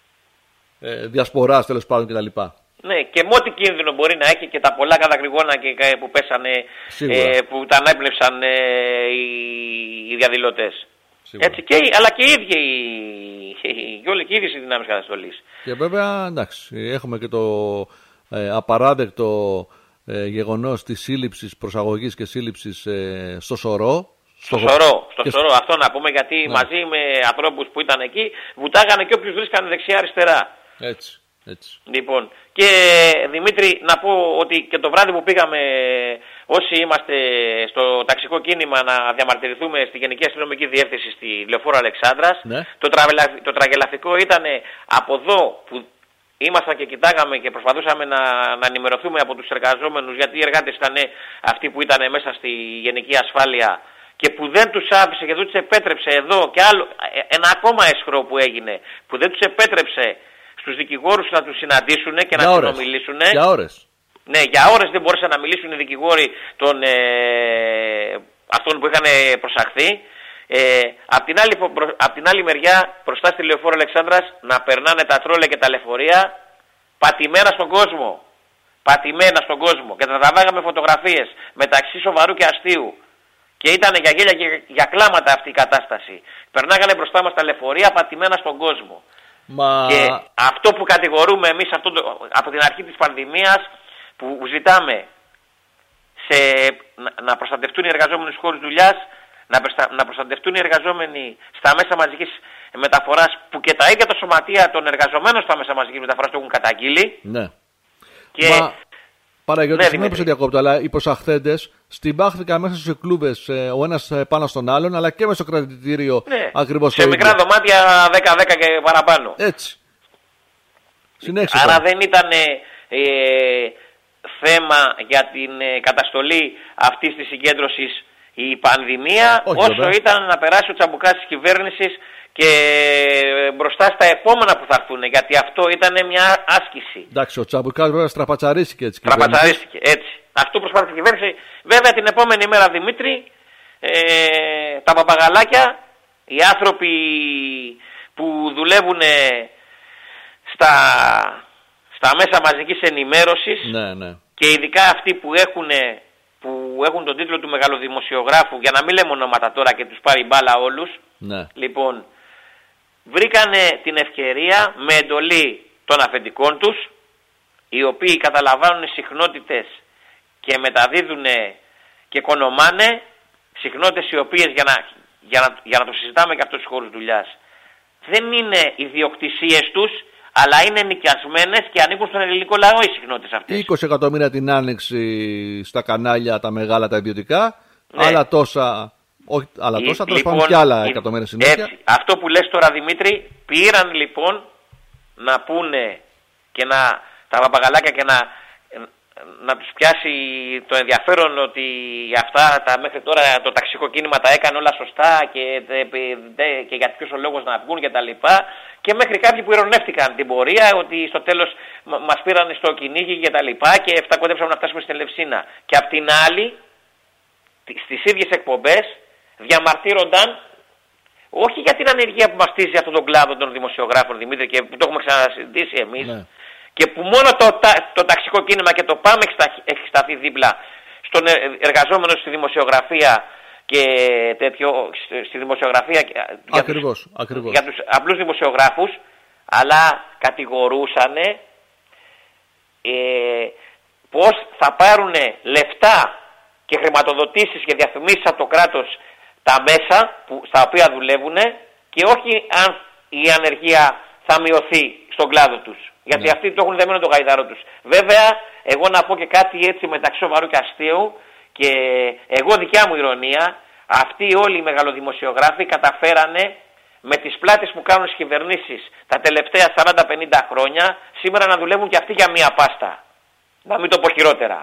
ε, διασπορά, τέλος πάντων κτλ. Ναι, και με ό,τι κίνδυνο μπορεί να έχει και τα πολλά κατακρυγόνα και, που πέσανε, ε, που τα ανέπνευσαν ε, οι, οι διαδηλωτές. Έτσι, και, αλλά και οι ίδιοι οι, όλοι και οι ίδιες οι δυνάμεις καταστολής. Και βέβαια, εντάξει, έχουμε και το ε, απαράδεκτο ε, γεγονός της σύλληψης, προσαγωγής και σύλληψης ε, στο Σωρό. Στο, στο Σωρό, στο Σωρό, αυτό να πούμε, γιατί ναι, μαζί με ανθρώπους που ήταν εκεί βουτάγανε και όποιους βρίσκανε δεξιά-αριστερά. Έτσι, έτσι. Λοιπόν, και Δημήτρη, να πω ότι και το βράδυ που πήγαμε όσοι είμαστε στο ταξικό κίνημα να διαμαρτυρηθούμε στη Γενική Αστυνομική Διεύθυνση στη Λεωφόρο Αλεξάνδρας, ναι, το, τραβελα... το τραγελαφικό ήταν από εδώ που ήμασταν και κοιτάγαμε και προσπαθούσαμε να, να ενημερωθούμε από τους εργαζόμενους, γιατί οι εργάτες ήταν αυτοί που ήταν μέσα στη Γενική Ασφάλεια και που δεν τους άφησε και δεν τους επέτρεψε εδώ, και άλλο, ένα ακόμα έσχρο που έγινε, που δεν τους επέτρεψε στους δικηγόρους να τους συναντήσουν και για να συνομιλήσουν. Για ώρες. Ναι, για ώρες δεν μπορούσαν να μιλήσουν οι δικηγόροι των, ε, αυτών που είχαν προσαχθεί. Ε, απ' την άλλη, απ' την άλλη μεριά, μπροστά στη Λεωφόρο Αλεξάνδρας, να περνάνε τα τρόλια και τα λεωφορεία πατημένα στον κόσμο. Πατημένα στον κόσμο. Και τα τραβάγαμε φωτογραφίες μεταξύ σοβαρού και αστείου. Και ήταν για γέλια και για κλάματα αυτή η κατάσταση. Περνάγανε μπροστά μας τα λεωφορεία πατημένα στον κόσμο. Μα... Και αυτό που κατηγορούμε εμείς αυτό το, από την αρχή της πανδημίας, που ζητάμε σε, να, να προστατευτούν οι εργαζόμενοι στους χώρους δουλειάς, να, να προστατευτούν οι εργαζόμενοι στα μέσα μαζικής μεταφοράς, που και τα ίδια τα σωματεία των εργαζομένων στα μέσα μαζικής μεταφοράς το έχουν καταγγείλει. Ναι. Και... Μα... Παραγιώτη, ναι, συγγνώμη που σε διακόπτω, αλλά οι προσαχθέντες στημπάχθηκαν μέσα στους κλούβες, ο ένας πάνω στον άλλον, αλλά και μέσα στο κρατητήριο, ναι, ακριβώς σε μικρά δωμάτια δέκα δέκα και παραπάνω. Έτσι. Συνέχισε. Άρα δεν ήταν... Ε, θέμα για την ε, καταστολή αυτής της συγκέντρωσης η πανδημία, Όχι, όσο βέβαια. ήταν να περάσει ο τσαμπουκάς της κυβέρνησης και μπροστά στα επόμενα που θα έρθουν, γιατί αυτό ήταν μια άσκηση. Εντάξει, ο Τσαμπουκάς βέβαια στραπατσαρίστηκε έτσι. Στραπατσαρίστηκε, έτσι. Αυτό προσπάθησε η κυβέρνηση. Βέβαια την επόμενη μέρα, Δημήτρη, ε, τα παπαγαλάκια, οι άνθρωποι που δουλεύουν στα, στα μέσα μαζικής ενημέρωσης, ναι, ναι. και ειδικά αυτοί που έχουν, που έχουν τον τίτλο του μεγαλοδημοσιογράφου, για να μην λέμε ονόματα τώρα και τους πάρει μπάλα όλους, ναι. λοιπόν, βρήκανε την ευκαιρία με εντολή των αφεντικών τους, οι οποίοι καταλαμβάνουν συχνότητες και μεταδίδουν και κονομάνε, συχνότητες οι οποίες, για να, για να, για να το συζητάμε και αυτούς τους χώρους δουλειάς, δεν είναι ιδιοκτησίες τους, αλλά είναι νοικιασμένες και ανήκουν στον ελληνικό λαό οι συχνότητες αυτές. είκοσι εκατομμύρια την άνοιξη στα κανάλια τα μεγάλα, τα ιδιωτικά, ναι. άλλα τόσα, όχι, άλλα τόσα, τέλος λοιπόν, πάντων και άλλα η, εκατομμύρια συνέχεια. Έτσι, αυτό που λες τώρα, Δημήτρη, πήραν λοιπόν να πούνε και να, τα παπαγαλάκια και να, να τους πιάσει το ενδιαφέρον ότι αυτά τα μέχρι τώρα το ταξικό κίνημα τα έκανε όλα σωστά και, και για ποιος ο λόγος να βγουν και τα λοιπά, και μέχρι κάποιοι που ειρωνεύτηκαν την πορεία ότι στο τέλος μας πήραν στο κυνήγι και τα λοιπά και φτακοντέψαμε να φτάσουμε στην Ελευσίνα. Και απ' την άλλη, στις ίδιες εκπομπές διαμαρτύρονταν όχι για την ανεργία που μαστίζει αυτόν τον κλάδο των δημοσιογράφων, Δημήτρη, και που το έχουμε ξανασυντήσει εμείς, ναι. και που μόνο το, το ταξικό κίνημα και το ΠΑΜ έχει σταθεί δίπλα στον εργαζόμενο στη δημοσιογραφία και τέτοιο, στη δημοσιογραφία ακριβώς, για, τους, ακριβώς. για τους απλούς δημοσιογράφους, αλλά κατηγορούσαν ε, πως θα πάρουν λεφτά και χρηματοδοτήσεις και διαφημίσεις από το κράτος τα μέσα που, στα οποία δουλεύουν, και όχι αν η ανεργία θα μειωθεί στον κλάδο τους. Γιατί ναι. αυτοί το έχουν δεμένο το γαϊδάρο τους. Βέβαια, εγώ να πω και κάτι έτσι μεταξύ σοβαρού και αστείου, και εγώ δικιά μου ηρωνία, αυτοί όλοι οι μεγαλοδημοσιογράφοι καταφέρανε με τις πλάτες που κάνουν στις κυβερνήσεις τα τελευταία σαράντα πενήντα χρόνια σήμερα να δουλεύουν και αυτοί για μία πάστα. Να μην το πω χειρότερα.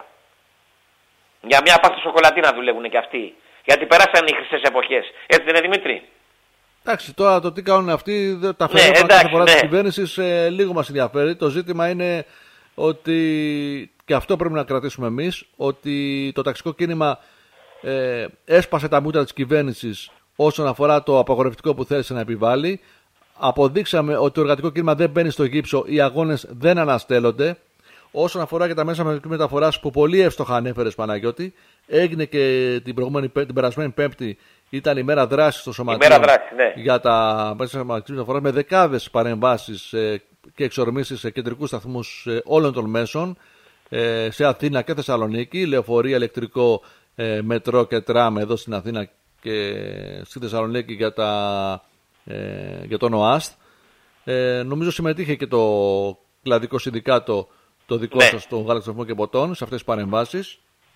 Για μία πάστα σοκολατή να δουλεύουν και αυτοί. Γιατί περάσαν οι χρυσές εποχές. Έτσι δεν είναι, Δημήτρη? Εντάξει, τώρα το τι κάνουν αυτοί, τα ναι, φαινόμενα κάθε φορά ναι. της κυβέρνησης ε, λίγο μας ενδιαφέρει. Το ζήτημα είναι ότι, και αυτό πρέπει να κρατήσουμε εμείς, ότι το ταξικό κίνημα ε, έσπασε τα μούτρα της κυβέρνησης όσον αφορά το απαγορευτικό που θέλησε να επιβάλλει. Αποδείξαμε ότι το εργατικό κίνημα δεν μπαίνει στο γύψο, οι αγώνες δεν αναστέλλονται. Όσον αφορά και τα μέσα μαζικής μεταφοράς που πολύ εύστοχα ανέφερες, Παναγιώτη, έγινε και την, προηγούμενη, την περασμένη Πέμπτη, ήταν η μέρα δράσης στο Σωματείο ναι. για τα μέσα μαζικής μεταφοράς, με δεκάδες παρεμβάσεις ε, και εξορμήσεις σε κεντρικούς σταθμούς ε, όλων των μέσων, ε, σε Αθήνα και Θεσσαλονίκη, λεωφορεία, ηλεκτρικό, ε, μετρό και τραμ εδώ στην Αθήνα και στη Θεσσαλονίκη για, τα, ε, για τον ΟΑΣΤ. Ε, νομίζω συμμετείχε και το κλαδικό συνδικάτο, το δικό ναι. σας, των γαλακτοκομικών και ποτών, σε αυτές τις παρεμβάσεις.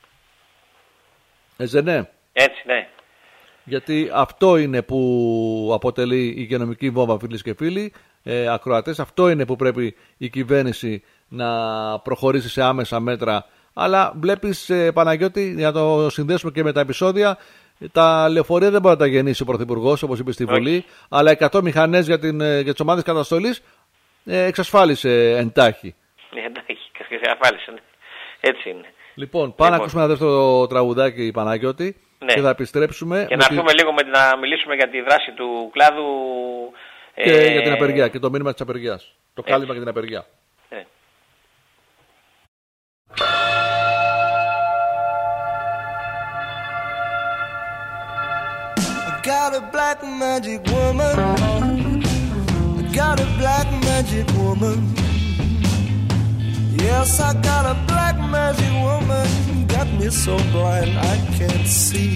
Έτσι δεν είναι? Έτσι, ναι. Γιατί αυτό είναι που αποτελεί η υγειονομική βόμβα, φίλες και φίλοι, ε, ακροατές. Αυτό είναι που πρέπει η κυβέρνηση να προχωρήσει σε άμεσα μέτρα. Αλλά βλέπεις, ε, Παναγιώτη, για να το συνδέσουμε και με τα επεισόδια, τα λεωφορεία δεν μπορεί να τα γεννήσει ο Πρωθυπουργός, όπως είπε στη Βουλή, okay. αλλά εκατό μηχανές για, την, για τις ομάδες καταστολής ε, εξασφάλισε εντάχει. Εντάξει, εξασφάλισε. Έτσι είναι. Λοιπόν, πάμε να ακούσουμε ένα δεύτερο τραγουδάκι, Παναγιώτη, ναι. και θα επιστρέψουμε. Και να έρθουμε τη... λίγο με, να μιλήσουμε για τη δράση του κλάδου. Και ε... για την απεργία και το μήνυμα της απεργίας. Το έτσι. Κάλυμα και την απεργία. Ναι. Got a black magic woman. Got a black magic woman. Yes, I got a black magic woman. Got me so blind I can't see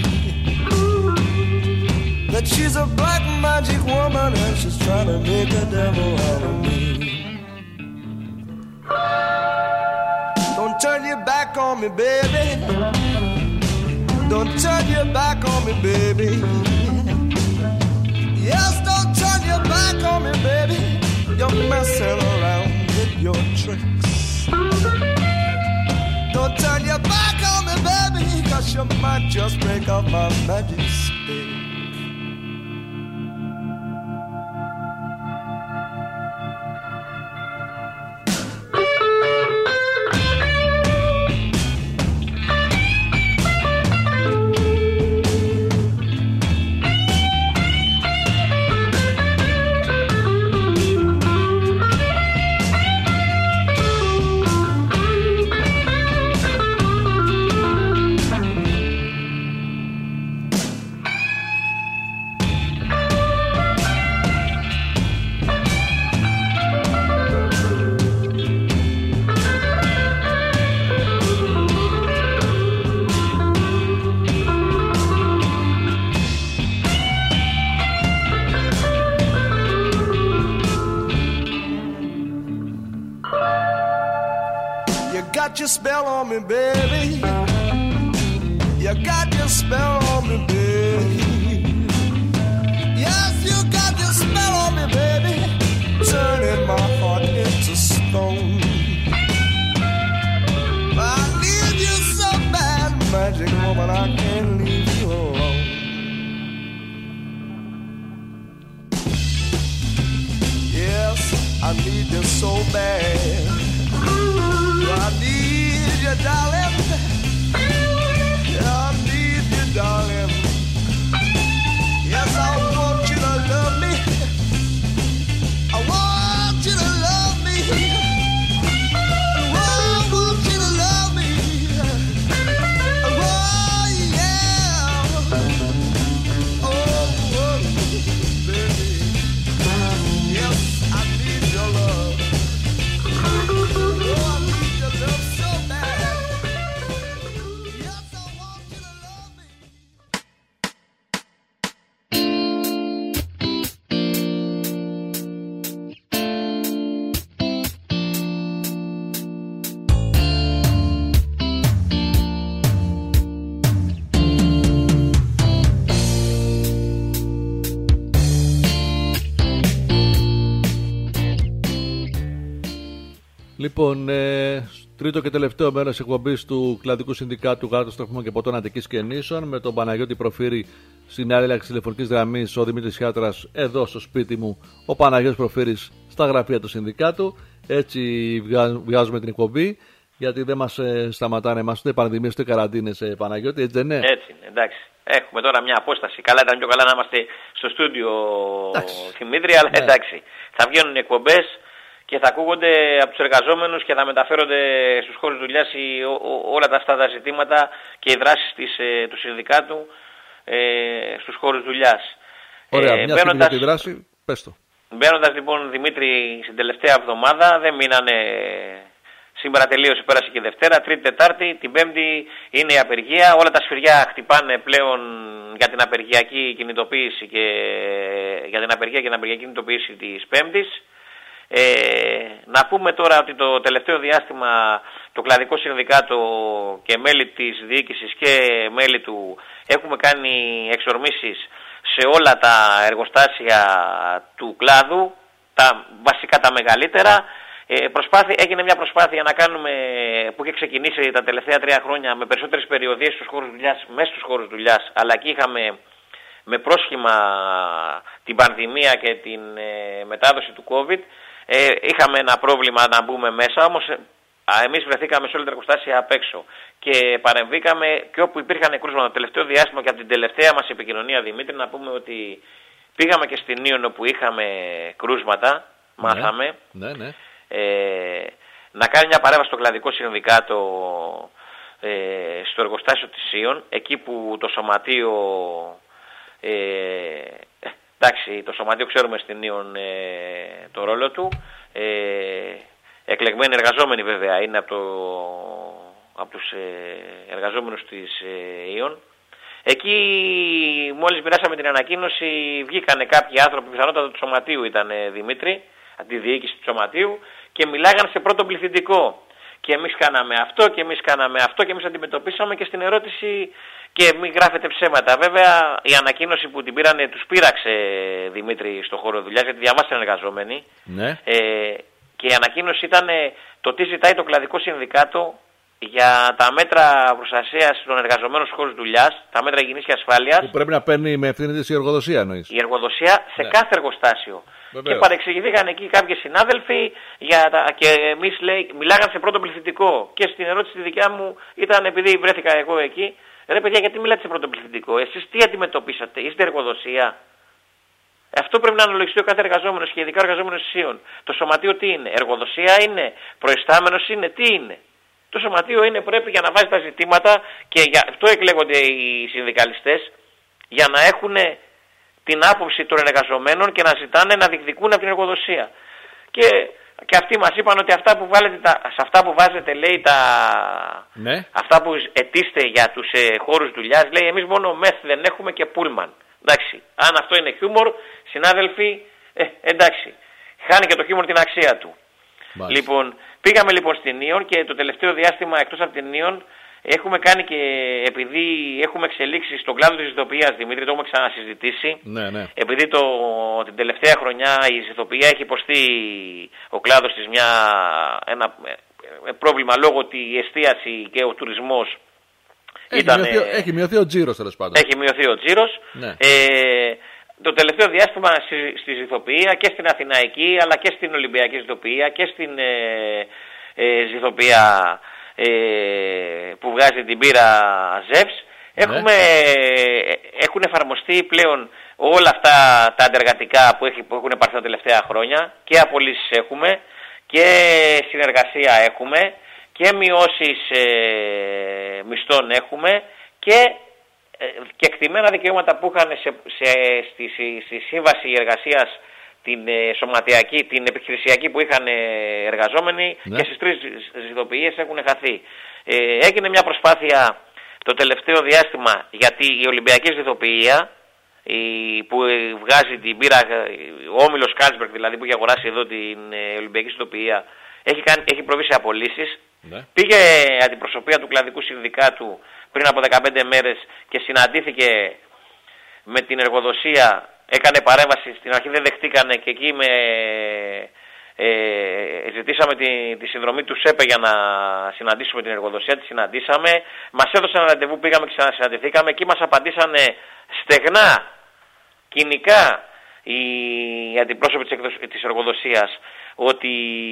that she's a black magic woman and she's trying to make a devil out of me. Don't turn your back on me, baby. Don't turn your back on me, baby. Yes, don't turn your back on me, baby. You're messing around with your tricks. don't turn your back on me, baby, 'cause you might just break up my magic spell. Your spell on me, baby. You got your spell on me, baby. Yes, you got your spell on me, baby. Turning my heart into stone. I need you so bad, magic woman, I can't leave you alone. Yes, I need you so bad. I need you, darling. I need you, darling. Yes, I want you to love me. I want you to love me. I want you to love me. Oh, yeah. Oh, oh, baby. Yes, I need your love. Λοιπόν, ε, τρίτο και τελευταίο μέρος εκπομπής του Κλαδικού Συνδικάτου Γάλατος Τροφίμων και Ποτών Αττικής και Νήσων, με τον Παναγιώτη Προφύρη στην άλλη άξιση τηλεφωνικής γραμμής, ο Δημήτρης Χιάτρας εδώ στο σπίτι μου, ο Παναγιώτης Προφύρης στα γραφεία του Συνδικάτου. Έτσι βγάζουμε την εκπομπή, γιατί δεν μας ε, σταματάνε εμάς ούτε πανδημίες ούτε καραντίνες, ε, Παναγιώτη, έτσι δεν είναι? Έτσι είναι, εντάξει. Έχουμε τώρα μια απόσταση. Καλά, ήταν πιο καλά να είμαστε στο στούντιο, Δημήτρη, αλλά ναι. Εντάξει. Θα βγαίνουν οι εκπομπές και θα ακούγονται από τους εργαζόμενους και θα μεταφέρονται στους χώρους δουλειάς οι, ό, ό, όλα τα αυτά τα ζητήματα και οι δράσεις της, ε, του συνδικάτου ε, στους χώρους δουλειάς. Ωραία, ε, μια μπαίνοντας, στιγμή για τη δράση, πες το. Μπαίνοντας λοιπόν, Δημήτρη, στην τελευταία εβδομάδα, δεν μείνανε, σήμερα τελείωσε, πέρασε και η Δευτέρα, Τρίτη, Τετάρτη, την Πέμπτη είναι η απεργία, όλα τα σφυριά χτυπάνε πλέον για την απεργιακή κινητοποίηση και για την απεργία και την απεργιακή κινητοποίηση της Πέμπτης. Ε, να πούμε τώρα ότι το τελευταίο διάστημα το Κλαδικό Συνδικάτο και μέλη της διοίκησης και μέλη του έχουμε κάνει εξορμήσεις σε όλα τα εργοστάσια του κλάδου, τα βασικά τα μεγαλύτερα. Ε, προσπάθη, έγινε μια προσπάθεια να κάνουμε, που είχε ξεκινήσει τα τελευταία τρία χρόνια με περισσότερες περιοδίες στους χώρους δουλειάς, μέσα στους χώρους δουλειάς, αλλά εκεί είχαμε με πρόσχημα την πανδημία και την ε, μετάδοση του COVID. Ε, είχαμε ένα πρόβλημα να μπούμε μέσα, όμως α, εμείς βρεθήκαμε σε όλα τα εργοστάσια απ' έξω και παρεμβήκαμε και όπου υπήρχαν κρούσματα το τελευταίο διάστημα και από την τελευταία μας επικοινωνία, Δημήτρη, να πούμε ότι πήγαμε και στην Ήον όπου είχαμε κρούσματα, μάθαμε, ναι, ναι, ναι. Ε, να κάνει μια παρέμβαση στο Κλαδικό Συνδικάτο ε, στο εργοστάσιο της Ήον, εκεί που το σωματείο... Ε, εντάξει, το σωματείο ξέρουμε στην Ήον ε, το ρόλο του, ε, εκλεγμένοι εργαζόμενοι βέβαια είναι από, το, από τους ε, εργαζόμενους της ε, Ήον. Εκεί μόλις μοιράσαμε την ανακοίνωση βγήκανε κάποιοι άνθρωποι, πιθανότατα του σωματείου ήταν, ε, Δημήτρη, από τη διοίκηση του σωματείου και μιλάγαν σε πρώτο πληθυντικό. Και εμείς κάναμε αυτό και εμείς κάναμε αυτό και εμείς αντιμετωπίσαμε και στην ερώτηση και μην γράφετε ψέματα. Βέβαια η ανακοίνωση που την πήρανε τους πείραξε, Δημήτρη, στο χώρο δουλειάς, γιατί διαβάσαν εργαζόμενοι. Ναι. Ε, και η ανακοίνωση ήταν το τι ζητάει το Κλαδικό Συνδικάτο για τα μέτρα προστασίας των εργαζομένων στους χώρους δουλειάς, τα μέτρα υγιεινής και ασφάλειας. Που πρέπει να παίρνει με ευθύνη της η εργοδοσία, εννοείς. Η εργοδοσία σε ναι. κάθε εργοστάσιο. Βεβαίως. Και παρεξηγηθήκαν εκεί κάποιοι συνάδελφοι για τα, και εμείς λέει, μιλάγαν σε πρώτο πληθυντικό. Και στην ερώτηση τη δικιά μου ήταν επειδή βρέθηκα εγώ εκεί, ρε παιδιά, γιατί μιλάτε σε πρώτο πληθυντικό, εσείς τι αντιμετωπίσατε, είστε εργοδοσία. Αυτό πρέπει να αναλογιστεί ο κάθε εργαζόμενος και ειδικά ο εργαζόμενος ισίων. Το σωματείο τι είναι, εργοδοσία είναι, προϊστάμενος είναι, τι είναι. Το σωματείο είναι, πρέπει για να βάζει τα ζητήματα και γι' αυτό εκλέγονται οι συνδικαλιστές, για να έχουν την άποψη των εργαζομένων και να ζητάνε να διεκδικούν από την εργοδοσία. Και, και αυτοί μας είπαν ότι αυτά που βάλετε, τα, σε αυτά που βάζετε, λέει, τα, ναι. αυτά που αιτήστε για τους ε, χώρους δουλειάς, λέει, εμείς μόνο μεθ δεν έχουμε και πούλμαν. Εντάξει, αν αυτό είναι χιούμορ, συνάδελφοι, ε, εντάξει, χάνει και το χιούμορ την αξία του. Μάλιστα. Λοιπόν, πήγαμε λοιπόν στην Νίον και το τελευταίο διάστημα εκτός από την Νίον έχουμε κάνει και, επειδή έχουμε εξελίξει στον κλάδο της ηθοποιίας, Δημήτρη, το έχουμε ξανασυζητήσει, ναι, ναι. επειδή το, την τελευταία χρονιά η ηθοποιία έχει υποστεί ο κλάδος της μια, ένα ε, πρόβλημα λόγω ότι η εστίαση και ο τουρισμός έχει, ήταν, μειωθεί, ε, έχει μειωθεί ο τζίρος, τέλος πάντων. Έχει μειωθεί ο τζίρος. Ναι. Ε, το τελευταίο διάστημα στη, στη ζυθοποιία και στην Αθηναϊκή αλλά και στην Ολυμπιακή ζυθοποιία και στην ε, ε, ζυθοποιία ε, που βγάζει την πύρα Ζεύς, ναι. έχουμε, ε, έχουν εφαρμοστεί πλέον όλα αυτά τα αντεργατικά που, έχει, που έχουν πάρθει τα τελευταία χρόνια και απολύσεις έχουμε και συνεργασία έχουμε και μειώσεις ε, μισθών έχουμε και και εκτιμένα δικαιώματα που είχαν σε, σε, στη, στη σύμβαση εργασίας την ε, σωματιακή, την επιχειρησιακή που είχαν ε, εργαζόμενοι, ναι. και στις τρεις ζυθοποιίες έχουν χαθεί. Ε, έγινε μια προσπάθεια το τελευταίο διάστημα γιατί η Ολυμπιακή ζυθοποιία η, που βγάζει την πύρα, ο όμιλος Κάλσμπεργκ δηλαδή που έχει αγοράσει εδώ την ε, Ολυμπιακή ζυθοποιία, έχει, κάνει, έχει προβεί σε απολύσεις. Ναι. Πήγε αντιπροσωπεία του κλαδικού συνδικάτου πριν από δεκαπέντε μέρες και συναντήθηκε με την εργοδοσία, έκανε παρέμβαση, στην αρχή δεν δεχτήκανε και εκεί με, ε, ζητήσαμε τη, τη συνδρομή του ΣΕΠΕ για να συναντήσουμε την εργοδοσία, τη συναντήσαμε, μας έδωσαν ένα ραντεβού, πήγαμε και ξανασυναντηθήκαμε, εκεί μας απαντήσανε στεγνά, κοινικά οι αντιπρόσωποι της εργοδοσίας ότι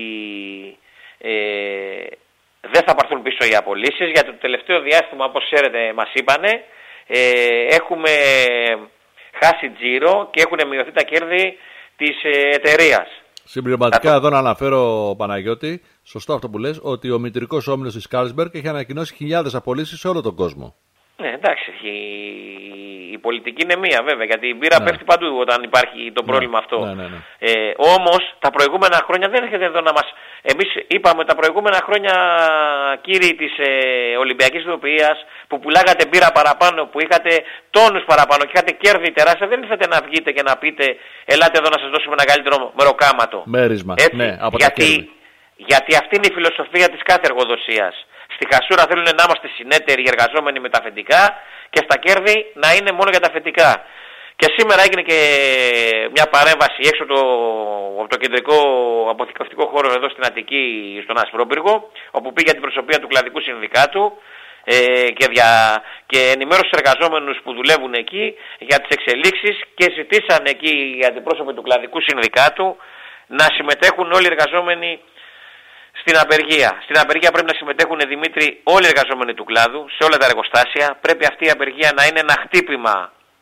ε, δεν θα πάρθουν πίσω οι απολύσεις, γιατί το τελευταίο διάστημα, όπως ξέρετε, μας είπανε, ε, έχουμε χάσει τζίρο και έχουν μειωθεί τα κέρδη της ε, εταιρείας. Συμπληρωματικά εδώ να αναφέρω, Παναγιώτη, σωστό αυτό που λες, ότι ο μητρικός όμιλος της Carlsberg έχει ανακοινώσει χιλιάδες απολύσεις σε όλο τον κόσμο. Ναι, εντάξει, η, η πολιτική είναι μία βέβαια, γιατί η μπύρα ναι. πέφτει παντού όταν υπάρχει το πρόβλημα ναι. αυτό. Ναι, ναι, ναι. Ε, όμως τα προηγούμενα χρόνια δεν έρχεται εδώ να μας... Εμείς είπαμε τα προηγούμενα χρόνια, κύριοι της ε, Ολυμπιακής Ηθοποιίας, που πουλάγατε μπύρα παραπάνω, που είχατε τόνους παραπάνω και είχατε κέρδη τεράστια, δεν ήρθατε να βγείτε και να πείτε ελάτε εδώ να σας δώσουμε ένα καλύτερο μεροκάματο. Μέρισμα, έτσι, ναι, από γιατί, τα κέρδη. Γιατί αυτή είναι η φιλοσοφία της κάθε εργοδοσίας. Στη χασούρα θέλουν να είμαστε συνέτεροι εργαζόμενοι με τα αφεντικά και στα κέρδη να είναι μόνο για τα αφεντικά. Και σήμερα έγινε και μια παρέμβαση έξω το, από το κεντρικό αποθηκευτικό χώρο εδώ στην Αττική, στον Ασπρόπυργο, όπου πήγε την προσωπία του κλαδικού συνδικάτου ε, και, δια, και ενημέρωσε τους εργαζόμενους που δουλεύουν εκεί για τις εξελίξεις και ζητήσαν εκεί οι αντιπρόσωποι του κλαδικού συνδικάτου να συμμετέχουν όλοι οι εργαζόμενοι στην απεργία. Στην απεργία πρέπει να συμμετέχουν, Δημήτρη, όλοι οι εργαζόμενοι του κλάδου, σε όλα τα εργοστάσια. Πρέπει αυτή η απεργία να είναι ένα χτύπημα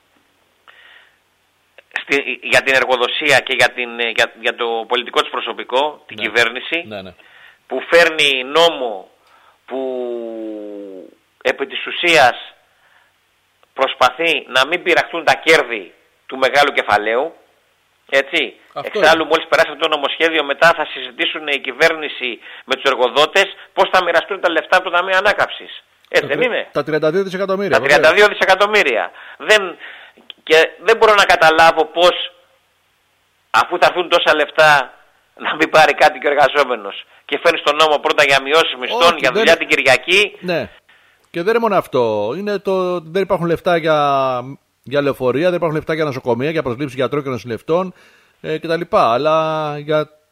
στη, για την εργοδοσία και για, την, για, για το πολιτικό της προσωπικό, την ναι. κυβέρνηση, ναι, ναι. που φέρνει νόμο που επί της ουσίας προσπαθεί να μην πειραχτούν τα κέρδη του μεγάλου κεφαλαίου. Έτσι. Εξάλλου, μόλις περάσει αυτό το νομοσχέδιο, μετά θα συζητήσουν η κυβέρνηση με τους εργοδότες πώς θα μοιραστούν τα λεφτά από το Ταμείο Ανάκαμψης. Έτσι δεν είναι? Τα τριάντα δύο δισεκατομμύρια. Τα τριάντα δύο δισεκατομμύρια. Δεν, και δεν μπορώ να καταλάβω πώς, αφού θα έρθουν τόσα λεφτά, να μην πάρει κάτι και ο εργαζόμενος. Και φέρνει στον νόμο πρώτα για μειώσεις μισθών, για δουλειά δεν... την Κυριακή. Ναι. Και δεν είναι μόνο αυτό. Είναι το... Δεν υπάρχουν λεφτά για. Για λεωφορεία, δεν υπάρχουν λεφτά για νοσοκομεία, για προσλήψεις γιατρών και νοσηλευτών ε, κτλ. Αλλά για,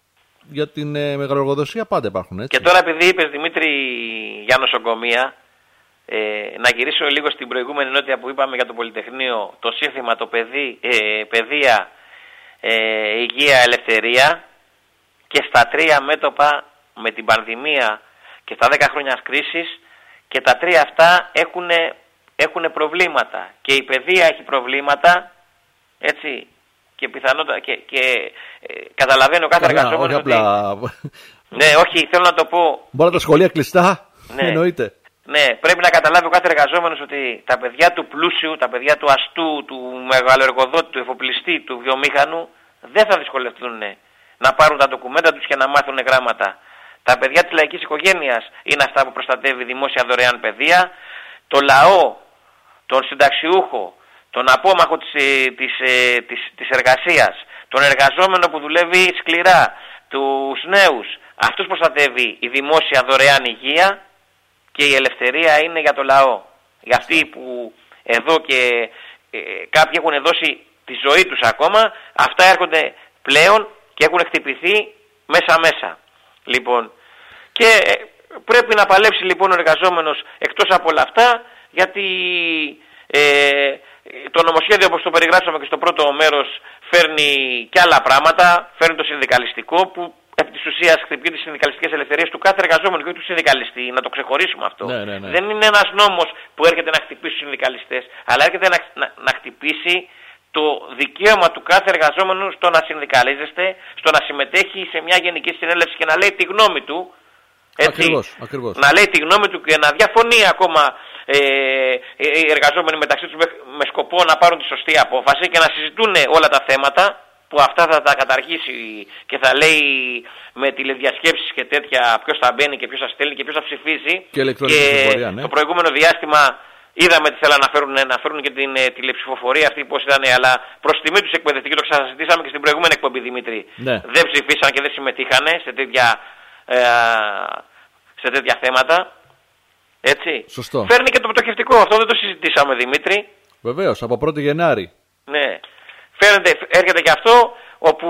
για την ε, μεγαλοεργοδοσία πάντα υπάρχουν. Έτσι. Και τώρα επειδή είπες Δημήτρη για νοσοκομεία, ε, να γυρίσω λίγο στην προηγούμενη νότια που είπαμε για το Πολυτεχνείο, το σύνθημα, το παιδί, ε, παιδεία, ε, υγεία, ελευθερία, και στα τρία μέτωπα με την πανδημία και στα δέκα χρόνια κρίσης, και τα τρία αυτά έχουν, έχουν προβλήματα. Και η παιδεία έχει προβλήματα, έτσι, και πιθανότατα και, και ε, καταλαβαίνει ο κάθε εργαζόμενος ότι... Απλά... Ναι, όχι, θέλω να το πω... Μπορεί τα σχολεία κλειστά, ναι. Εννοείται. Ναι, πρέπει να καταλάβει ο κάθε εργαζόμενος ότι τα παιδιά του πλούσιου, τα παιδιά του αστού, του μεγαλοεργοδότη, του εφοπλιστή, του βιομήχανου δεν θα δυσκολευτούν να πάρουν τα ντοκουμέντα τους και να μάθουν γράμματα. Τα παιδιά της λαϊκής οικογένειας είναι αυτά που προστατεύει δημόσια δωρεάν παιδεία. Το λαό, τον συνταξιούχο, τον απόμαχο της, της, της, της εργασίας, τον εργαζόμενο που δουλεύει σκληρά, τους νέους, αυτούς προστατεύει η δημόσια δωρεάν υγεία, και η ελευθερία είναι για το λαό. Για αυτοί που εδώ και ε, κάποιοι έχουν δώσει τη ζωή τους ακόμα, αυτά έρχονται πλέον και έχουν χτυπηθεί μέσα μέσα. Λοιπόν, και ε, πρέπει να παλέψει λοιπόν ο εργαζόμενος εκτός από όλα αυτά, γιατί ε, το νομοσχέδιο, όπως το περιγράψαμε και στο πρώτο μέρος, φέρνει και άλλα πράγματα, φέρνει το συνδικαλιστικό που επί της ουσίας χτυπεί τις συνδικαλιστικές ελευθερίες του κάθε εργαζόμενου και όχι του συνδικαλιστή. Να το ξεχωρίσουμε αυτό. Ναι, ναι, ναι. Δεν είναι ένας νόμος που έρχεται να χτυπήσει τους συνδικαλιστές, αλλά έρχεται να, να, να χτυπήσει το δικαίωμα του κάθε εργαζόμενου στο να συνδικαλίζεστε, στο να συμμετέχει σε μια γενική συνέλευση και να λέει τη γνώμη του. Έτσι, ακριβώς, ακριβώς. Να λέει τη γνώμη του και να διαφωνεί ακόμα ε, οι εργαζόμενοι μεταξύ τους με, με σκοπό να πάρουν τη σωστή απόφαση και να συζητούν όλα τα θέματα, που αυτά θα τα καταργήσει και θα λέει με τηλεδιασκέψεις και τέτοια ποιος θα μπαίνει και ποιος θα στέλνει και ποιος θα ψηφίζει. Και, και ναι. Το προηγούμενο διάστημα είδαμε τι θέλαν να φέρουν, να φέρουν και την ε, τηλεψηφοφορία αυτή πώς ήταν, αλλά προς τιμή τους εκπαιδευτικοί, το ξανασυζητήσαμε και στην προηγούμενη εκπομπή Δημήτρη, ναι. Δεν ψηφίσαν και δεν συμμετείχαν σε τέτοια, ε, σε τέτοια θέματα. Έτσι. Σωστό. Φέρνει και το πτωχευτικό, αυτό δεν το συζητήσαμε Δημήτρη. Βεβαίως, από πρώτη Γενάρη. Ναι. Φέρνεται, έρχεται και αυτό όπου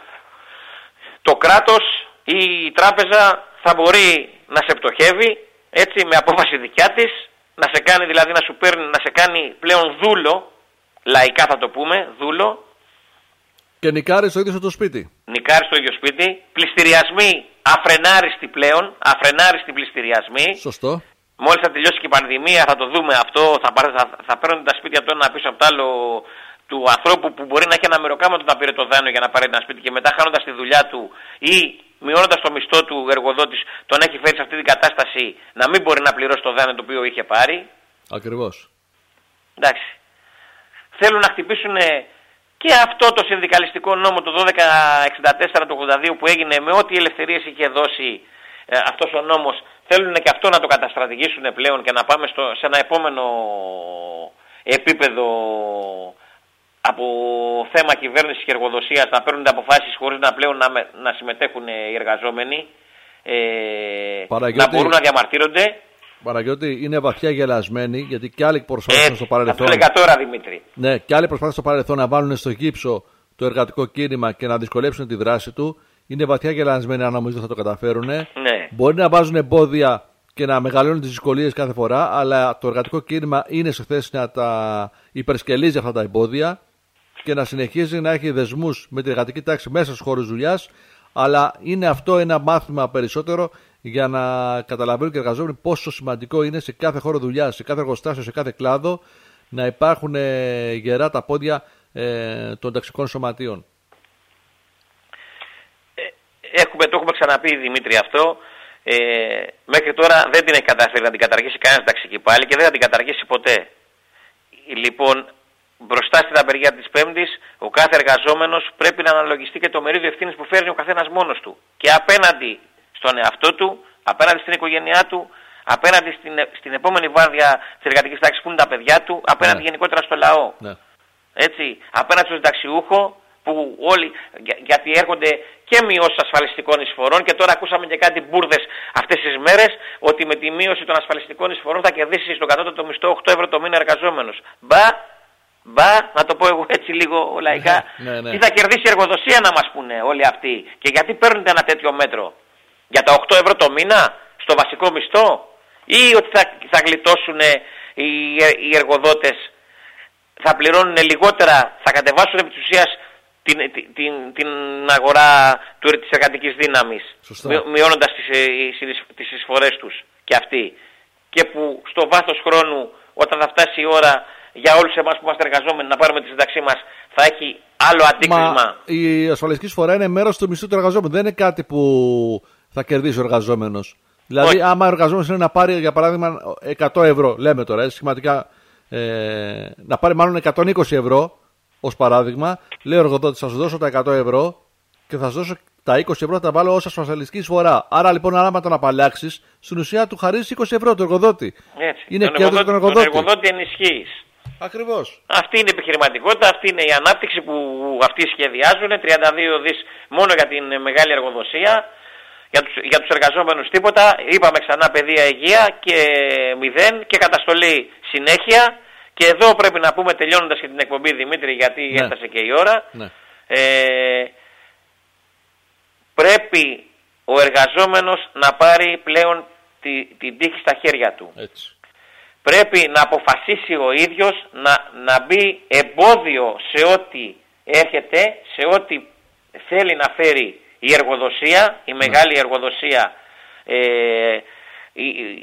το κράτος ή η τράπεζα θα μπορεί να σε πτωχεύει, έτσι, με απόφαση δικιά της, να σε κάνει δηλαδή να σου παίρνει, να σε κάνει πλέον δούλο, λαϊκά θα το πούμε, δούλο. Και νικάρει στο ίδιο στο σπίτι. Νικάρει στο ίδιο σπίτι, πληστηριασμοί αφρενάριστοι πλέον, αφρενάριστοι πληστηριασμοί. Σωστό. Μόλις θα τελειώσει και η πανδημία θα το δούμε αυτό, θα, θα, θα παίρνουν τα σπίτια το ένα πίσω από το άλλο του ανθρώπου που μπορεί να έχει ένα μεροκάματο να πήρε το δάνειο για να πάρει ένα σπίτι και μετά χάνοντας τη δουλειά του ή μειώνοντας το μισθό του εργοδότης, τον έχει φέρει σε αυτή την κατάσταση να μην μπορεί να πληρώσει το δάνειο το οποίο είχε πάρει. Ακριβώς. Εντάξει. Θέλουν να χτυπήσουν και αυτό το συνδικαλιστικό νόμο το δώδεκα εξήντα τέσσερα του ογδόντα δύο που έγινε με ό,τι ελευθερίες είχε δώσει ε, αυτός ο νόμος. Θέλουν και αυτό να το καταστρατηγήσουν πλέον και να πάμε στο, σε ένα επόμενο επίπεδο από θέμα κυβέρνησης και εργοδοσίας, να παίρνουν αποφάσεις χωρίς να πλέον να, να συμμετέχουν οι εργαζόμενοι, ε, να μπορούν να διαμαρτύρονται. Παναγιώτη, είναι βαθιά γελασμένοι, γιατί και άλλοι προσπάθησαν ε, στο παρελθόν. Αυτό έλεγα τώρα, Δημήτρη. Ναι, και άλλοι προσπάθησαν στο παρελθόν να βάλουν στο γύψο το εργατικό κίνημα και να δυσκολέψουν τη δράση του. Είναι βαθιά γελασμένοι, αν νομίζουν θα το καταφέρουν. Ναι. Μπορεί να βάζουν εμπόδια και να μεγαλώνουν τις δυσκολίες κάθε φορά, αλλά το εργατικό κίνημα είναι σε θέση να τα υπερσκελίζει αυτά τα εμπόδια και να συνεχίζει να έχει δεσμούς με την εργατική τάξη μέσα στους χώρους δουλειάς, αλλά είναι αυτό ένα μάθημα περισσότερο για να καταλαβαίνουν και οι εργαζόμενοι πόσο σημαντικό είναι σε κάθε χώρο δουλειάς, σε κάθε εργοστάσιο, σε κάθε κλάδο να υπάρχουν ε, γερά τα πόδια ε, των ταξικών σωματείων. Ε, έχουμε, το έχουμε ξαναπεί Δημήτρη αυτό. Ε, μέχρι τώρα δεν την έχει καταφέρει να την καταργήσει κανένας ταξική πάλι και δεν θα την καταργήσει ποτέ. Λοιπόν, μπροστά στην απεργία της Πέμπτης, ο κάθε εργαζόμενος πρέπει να αναλογιστεί και το μερίδιο ευθύνης που φέρνει ο καθένας μόνος του. Και απέναντι στον εαυτό του, απέναντι στην οικογένειά του, απέναντι στην, στην επόμενη βάρδια της εργατικής τάξης που είναι τα παιδιά του, απέναντι ναι. γενικότερα στο λαό. Ναι. Έτσι, απέναντι στον συνταξιούχο, που όλοι, για, γιατί έρχονται και μειώσεις ασφαλιστικών εισφορών και τώρα ακούσαμε και κάτι μπουρδες αυτές τις μέρες ότι με τη μείωση των ασφαλιστικών εισφορών θα κερδίσει στον κατώτατο μισθό οκτώ ευρώ το μήνα εργαζόμενος. Μπα, Μπα, να το πω εγώ έτσι λίγο λαϊκά. Ναι, ναι. Τι θα κερδίσει η εργοδοσία να μας πούνε όλοι αυτοί. Και γιατί παίρνουν ένα τέτοιο μέτρο. Για τα οκτώ ευρώ το μήνα στο βασικό μισθό. Ή ότι θα, θα γλιτώσουν οι, οι εργοδότες, θα πληρώνουν λιγότερα, θα κατεβάσουν επί της ουσίας την, την, την αγορά του, της εργατικής δύναμης, μειώνοντας τις, τις εισφορές τους και αυτοί. Και που στο βάθος χρόνου, όταν θα φτάσει η ώρα για όλους εμάς που είμαστε εργαζόμενοι να πάρουμε τη σύνταξή μας, θα έχει άλλο αντίκρισμα. Μα η ασφαλιστική εισφορά είναι μέρος του μισθού του εργαζόμενου. Δεν είναι κάτι που θα κερδίσει ο εργαζόμενος. Δηλαδή, όχι. Άμα ο εργαζόμενος είναι να πάρει, για παράδειγμα, εκατό ευρώ, λέμε τώρα, έτσι, σχηματικά, ε, να πάρει μάλλον εκατόν είκοσι ευρώ, ως παράδειγμα, λέει ο εργοδότης, θα σου δώσω τα εκατό ευρώ και θα σου δώσω τα είκοσι ευρώ, θα τα βάλω ως ασφαλιστική εισφορά. Άρα λοιπόν, άμα τον απαλλάξεις, στην ουσία του χαρίζεις είκοσι ευρώ του εργοδότη. Έτσι. Είναι τον κέρδος του εργοδότη. Τον εργοδότη ενισχύεις. Ακριβώς. Αυτή είναι η επιχειρηματικότητα, αυτή είναι η ανάπτυξη που αυτοί σχεδιάζουν. τριάντα δύο δις μόνο για την μεγάλη εργοδοσία. Για τους, για τους εργαζόμενους τίποτα. Είπαμε ξανά παιδεία, υγεία και μηδέν και καταστολή συνέχεια. Και εδώ πρέπει να πούμε, τελειώνοντας και την εκπομπή, Δημήτρη, γιατί ναι. έφτασε και η ώρα, ναι. ε, πρέπει ο εργαζόμενος να πάρει πλέον τη, την τύχη στα χέρια του. Έτσι. Πρέπει να αποφασίσει ο ίδιος να, να μπει εμπόδιο σε ό,τι έρχεται, σε ό,τι θέλει να φέρει η εργοδοσία, η μεγάλη ναι. εργοδοσία, ε, η,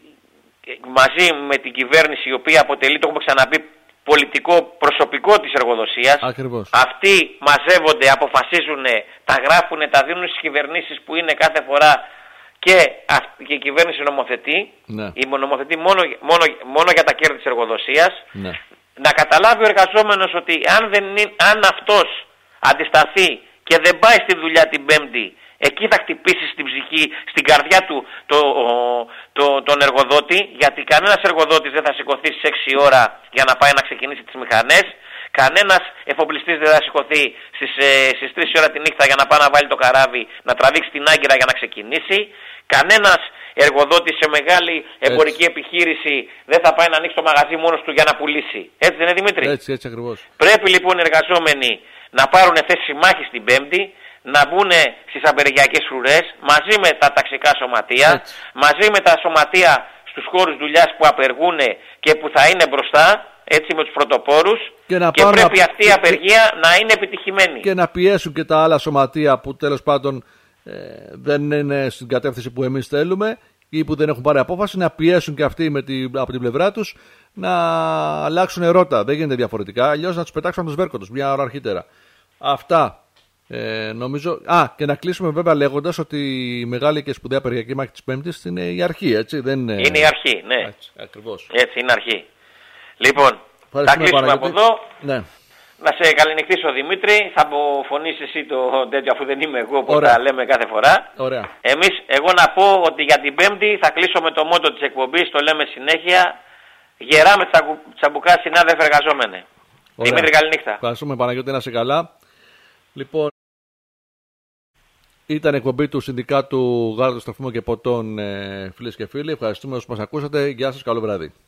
μαζί με την κυβέρνηση, η οποία αποτελεί, το έχουμε ξαναπεί, πολιτικό προσωπικό της εργοδοσίας. Ακριβώς. Αυτοί μαζεύονται, αποφασίζουν, τα γράφουν, τα δίνουν στις κυβερνήσεις που είναι κάθε φορά και, και η κυβέρνηση νομοθετεί. Ναι. Η νομοθετεί μόνο, μόνο, μόνο για τα κέρδη της εργοδοσίας. Ναι. Να καταλάβει ο εργαζόμενος ότι αν, δεν είναι, αν αυτός αντισταθεί και δεν πάει στη δουλειά την Πέμπτη, εκεί θα χτυπήσει στην ψυχή, στην καρδιά του το, το, τον εργοδότη, γιατί κανένας εργοδότης δεν θα σηκωθεί στις έξι ώρα για να πάει να ξεκινήσει τις μηχανές, κανένας εφοπλιστής δεν θα σηκωθεί στις, ε, στις τρεις ώρα τη νύχτα για να πάει να βάλει το καράβι, να τραβήξει την άγκυρα για να ξεκινήσει, κανένας εργοδότης σε μεγάλη εμπορική έτσι. επιχείρηση δεν θα πάει να ανοίξει το μαγαζί μόνος του για να πουλήσει. Έτσι δεν είναι, Δημήτρη? Έτσι, έτσι ακριβώς. Πρέπει λοιπόν οι εργαζόμενοι να πάρουν θέση μάχης την Πέμπτη, να μπουν στις απεργιακές φρουρές μαζί με τα ταξικά σωματεία, έτσι. μαζί με τα σωματεία στους χώρους δουλειάς που απεργούν και που θα είναι μπροστά, έτσι, με τους πρωτοπόρους, και, και πρέπει να... αυτή η απεργία να είναι επιτυχημένη. Και να πιέσουν και τα άλλα σωματεία που τέλος πάντων ε, δεν είναι στην κατεύθυνση που εμείς θέλουμε ή που δεν έχουν πάρει απόφαση, να πιέσουν και αυτοί με τη, από την πλευρά τους να αλλάξουν ρότα. Δεν γίνεται διαφορετικά, αλλιώς να τους πετάξουν από το σβέρκο τους μια ώρα αρχίτερα. Αυτά. Ε, νομίζω. Α, και να κλείσουμε βέβαια λέγοντας ότι η μεγάλη και σπουδαία απεργιακή μάχη της Πέμπτης είναι η αρχή, έτσι. Δεν είναι... είναι η αρχή, ναι. Έτσι, ακριβώς. Έτσι, είναι αρχή. Λοιπόν, θα κλείσουμε από εδώ. Ναι. Να σε καληνυχτήσω, Δημήτρη. Θα αποφωνείς εσύ το τέτοιο, αφού δεν είμαι εγώ, όπως τα λέμε κάθε φορά. Ωραία. Εμείς, εγώ να πω ότι για την Πέμπτη θα κλείσω με το μότο της εκπομπής, το λέμε συνέχεια. Γερά με τσαμπουκά, συνάδελφοι εργαζόμενοι. Δημήτρη, καληνύχτα. Ευχαριστούμε, Παναγιώτη, να είσαι καλά. Λοιπόν, ήταν εκπομπή του Συνδικάτου Γάλατος Τροφίμων και Ποτών, ε, φίλες και φίλοι. Ευχαριστούμε όσους μας ακούσατε. Γεια σας, καλό βράδυ.